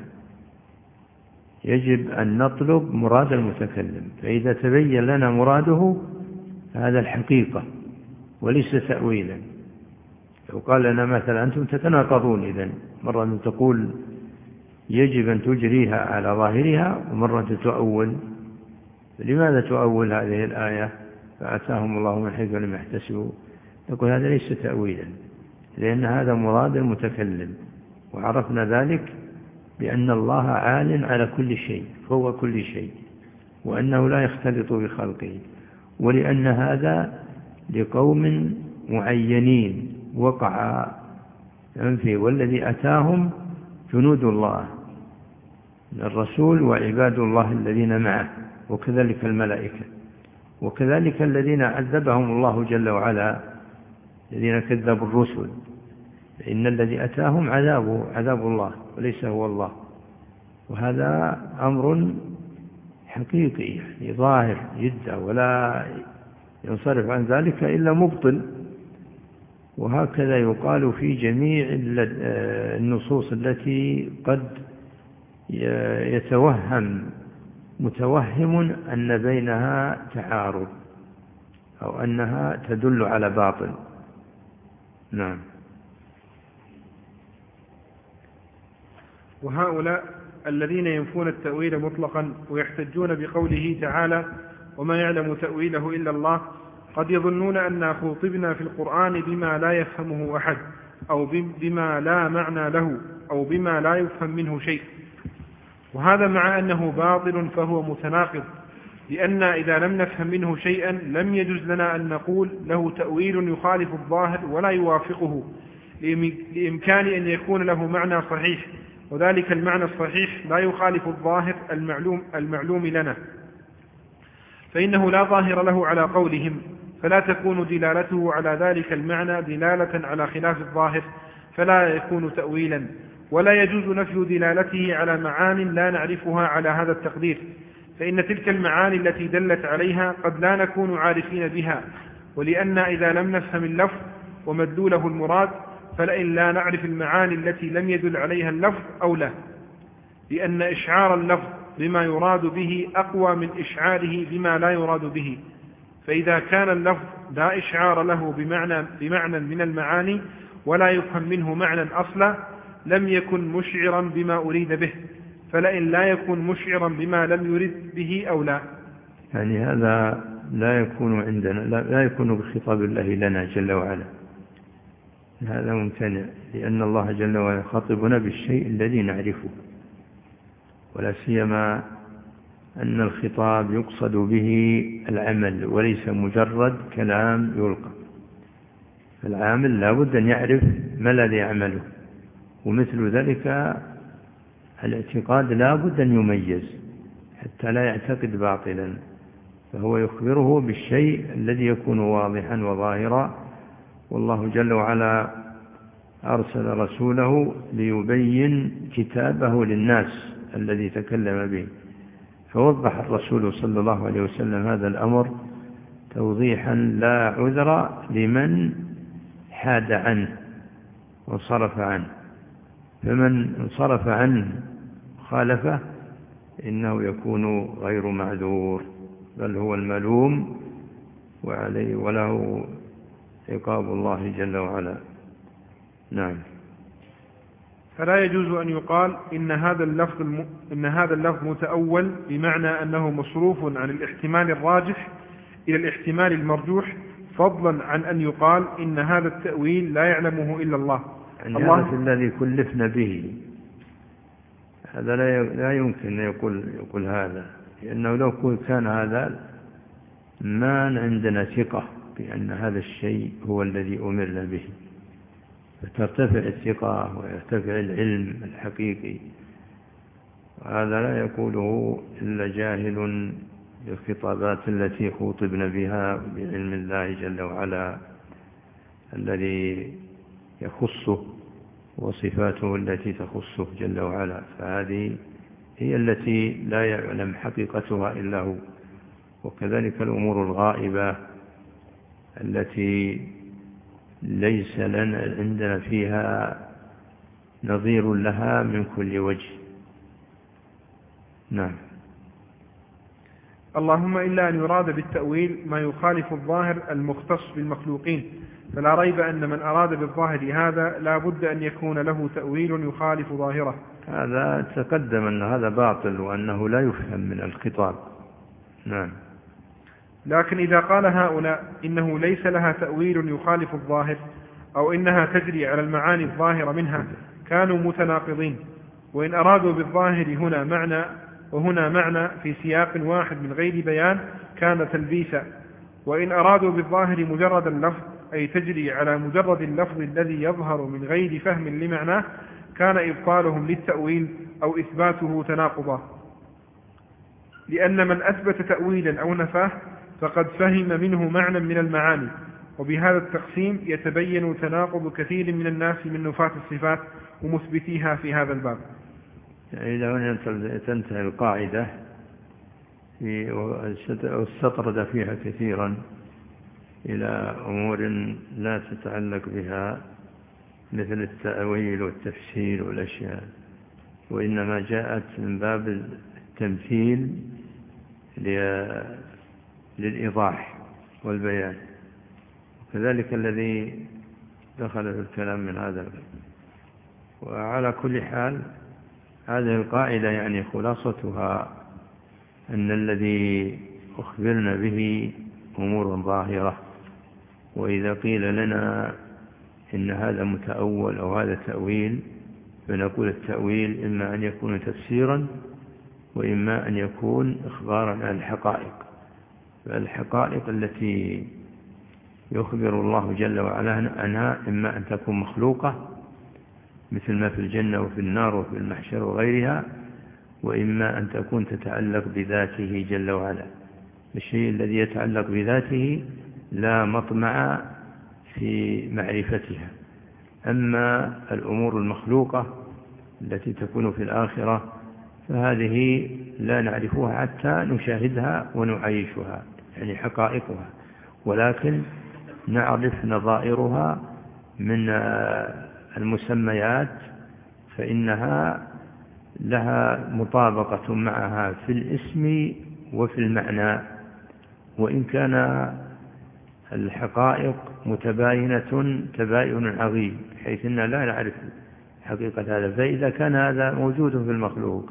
يجب أن نطلب مراد المتكلم، فإذا تبين لنا مراده هذا الحقيقة وليس تأويلا. لو قال لنا مثلا أنتم تتناقضون، إذن مرة تقول يجب أن تجريها على ظاهرها ومرة تؤول. لماذا تؤول هذه الآية فأتاهم الله من حيث لم يحتسبوا؟ نقول هذا ليس تأويلا، لأن هذا مراد المتكلم، وعرفنا ذلك بأن الله عال على كل شيء فوق كل شيء، وأنه لا يختلط بخلقه، ولأن هذا لقوم معينين وقع فيه، والذي أتاهم جنود الله الرسول وعباد الله الذين معه، وكذلك الملائكة، وكذلك الذين عذبهم الله جل وعلا الذين كذبوا الرسل، إن الذي أتاهم عذابه عذاب الله وليس هو الله. وهذا أمر حقيقي يعني ظاهر جدا، ولا ينصرف عن ذلك إلا مبطل. وهكذا يقال في جميع النصوص التي قد يتوهم متوهم أن بينها تعارض أو أنها تدل على باطل. نعم. وهؤلاء الذين ينفون التأويل مطلقا ويحتجون بقوله تعالى وما يعلم تأويله إلا الله، قد يظنون أن خوطبنا في القرآن بما لا يفهمه أحد، أو بما لا معنى له، أو بما لا يفهم منه شيء، وهذا مع أنه باطل فهو متناقض، لأن إذا لم نفهم منه شيئا لم يجوز لنا أن نقول له تأويل يخالف الظاهر ولا يوافقه، لإمكان أن يكون له معنى صحيح، وذلك المعنى الصحيح لا يخالف الظاهر المعلوم, المعلوم لنا، فإنه لا ظاهر له على قولهم، فلا تكون دلالته على ذلك المعنى دلالة على خلاف الظاهر، فلا يكون تأويلا، ولا يجوز نفي دلالته على معان لا نعرفها على هذا التقدير، فإن تلك المعاني التي دلت عليها قد لا نكون عارفين بها، ولأن إذا لم نفهم اللفظ ومدلوله المراد فلئن لا نعرف المعاني التي لم يدل عليها اللفظ أولى، لأن إشعار اللفظ بما يراد به أقوى من إشعاره بما لا يراد به، فإذا كان اللفظ لا إشعار له بمعنى, بمعنى من المعاني ولا يفهم منه معنى أصلا لم يكن مشعرا بما أريد به، فلئن لا يكون مشعرا بما لم يرد به أو لا. يعني هذا لا يكون عندنا، لا, لا يكون بخطاب الله لنا جل وعلا، هذا ممتنع، لأن الله جل وعلا خاطبنا بالشيء الذي نعرفه، ولا سيما أن الخطاب يقصد به العمل وليس مجرد كلام يلقى. العامل لا بد أن يعرف ما الذي يعمله، ومثل ذلك الاعتقاد لا بد أن يميز حتى لا يعتقد باطلا، فهو يخبره بالشيء الذي يكون واضحا وظاهرا. والله جل وعلا أرسل رسوله ليبين كتابه للناس الذي تكلم به، فوضح الرسول صلى الله عليه وسلم هذا الأمر توضيحا لا عذر لمن حاد عنه وانصرف عنه، فمن انصرف عنه خالفه إنه يكون غير معذور، بل هو الملوم وعليه وله عقاب الله جل وعلا. نعم. فلا يجوز أن يقال إن هذا اللفظ الم... إن هذا اللفظ متأول بمعنى أنه مصروف عن الاحتمال الراجح إلى الاحتمال المرجوح، فضلا عن أن يقال إن هذا التأويل لا يعلمه إلا الله. يعني الله هذا الذي كلفنا به، هذا لا لا يمكن أن يقول يقول هذا، لأنه لو كان هذا ما عندنا ثقة بأن هذا الشيء هو الذي أمرنا به، فترتفع الثقة ويرتفع العلم الحقيقي، وهذا لا يقوله إلا جاهل بالخطابات التي خوطبنا بها بعلم الله جل وعلا الذي يخصه وصفاته التي تخصه جل وعلا، فهذه هي التي لا يعلم حقيقتها إلا هو. وكذلك الأمور الغائبة التي ليس لنا عندنا فيها نظير لها من كل وجه. نعم. اللهم إلا أن يراد بالتأويل ما يخالف الظاهر المختص بالمخلوقين، فلا ريب أن من أراد بالظاهر هذا لا بد أن يكون له تأويل يخالف ظاهره. هذا تقدم أن هذا باطل وأنه لا يفهم من الخطاب. نعم. لكن إذا قال هؤلاء إنه ليس لها تأويل يخالف الظاهر أو إنها تجري على المعاني الظاهرة منها كانوا متناقضين، وإن أرادوا بالظاهر هنا معنى وهنا معنى في سياق واحد من غير بيان كان تلبيسا، وإن أرادوا بالظاهر مجرد اللفظ أي تجري على مجرد اللفظ الذي يظهر من غير فهم لمعناه كان إبطالهم للتأويل أو إثباته تناقضا، لأن من أثبت تأويلا أو نفاه فقد فهم منه معنى من المعاني. وبهذا التقسيم يتبين تناقض كثير من الناس من نفاة الصفات ومثبتيها في هذا الباب. إلى هنا تنتهي القاعدة واستطرد فيها كثيرا إلى أمور لا تتعلق بها مثل التأويل والتفسير والأشياء، وإنما جاءت من باب التمثيل للإيضاح والبيان، وكذلك الذي دخل في الكلام من هذا الباب. وعلى كل حال هذه القاعدة يعني خلاصتها أن الذي أخبرنا به أمور ظاهرة، وإذا قيل لنا إن هذا متأول أو هذا تأويل فنقول التأويل إما أن يكون تفسيرا وإما أن يكون إخبارا عن الحقائق. فالحقائق التي يخبر الله جل وعلا عنها إما أن تكون مخلوقة مثل ما في الجنة وفي النار وفي المحشر وغيرها، وإما أن تكون تتعلق بذاته جل وعلا. الشيء الذي يتعلق بذاته لا مطمع في معرفتها. أما الأمور المخلوقة التي تكون في الآخرة فهذه لا نعرفها حتى نشاهدها ونعيشها، يعني حقائقها، ولكن نعرف نظائرها من المسميات فإنها لها مطابقة معها في الاسم وفي المعنى، وإن كان الحقائق متباينة تباين عظيم حيث أننا لا نعرف حقيقة هذا. فإذا كان هذا موجود في المخلوق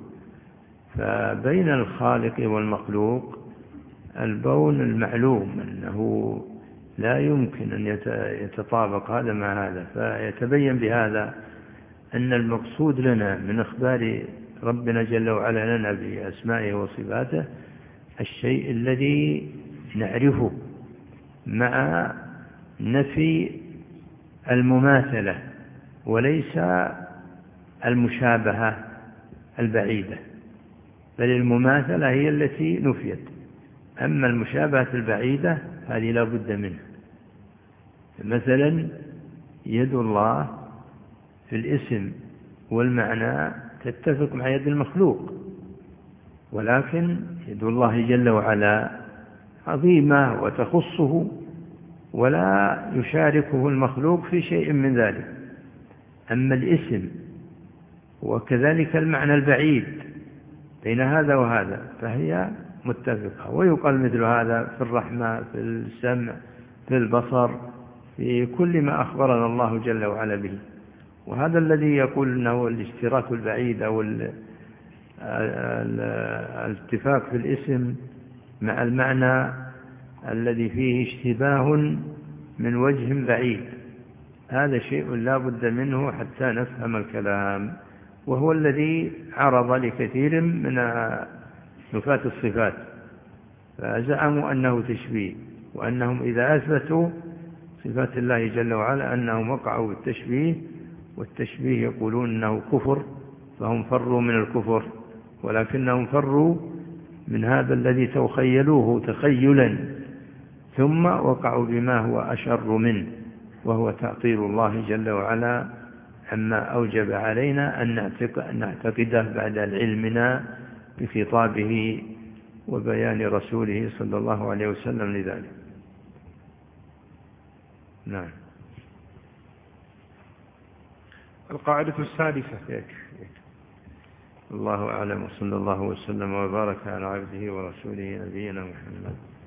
فبين الخالق والمخلوق البون المعلوم أنه لا يمكن أن يتطابق هذا مع هذا. فيتبين بهذا أن المقصود لنا من إخبار ربنا جل وعلا لنا بأسمائه وصفاته الشيء الذي نعرفه مع نفي المماثلة وليس المشابهة البعيدة، بل المماثلة هي التي نفيت، أما المشابهة البعيدة هذه لا بد منها. مثلا يد الله في الاسم والمعنى تتفق مع يد المخلوق، ولكن يد الله جل وعلا عظيمة وتخصه ولا يشاركه المخلوق في شيء من ذلك. أما الاسم وكذلك المعنى البعيد بين هذا وهذا فهي متفقة. ويقال مثل هذا في الرحمة، في السمع، في البصر، في كل ما أخبرنا الله جل وعلا به. وهذا الذي يقول أنه الاشتراك البعيد أو الاتفاق في الاسم مع المعنى الذي فيه اشتباه من وجه بعيد، هذا شيء لا بد منه حتى نفهم الكلام، وهو الذي عرض لكثير من نفاة الصفات، فزعموا أنه تشبيه، وأنهم إذا أثبتوا صفات الله جل وعلا أنهم وقعوا بالتشبيه، والتشبيه يقولون أنه كفر، فهم فروا من الكفر، ولكنهم فروا من هذا الذي تخيلوه تخيلا ثم وقعوا بما هو أشر منه، وهو تعطيل الله جل وعلا عما أوجب علينا أن نعتقده بعد علمنا بخطابه وبيان رسوله صلى الله عليه وسلم لذلك. نعم. القاعدة السادسة. الله أعلم، وصلى الله وسلم وبارك على عبده ورسوله نبينا محمد.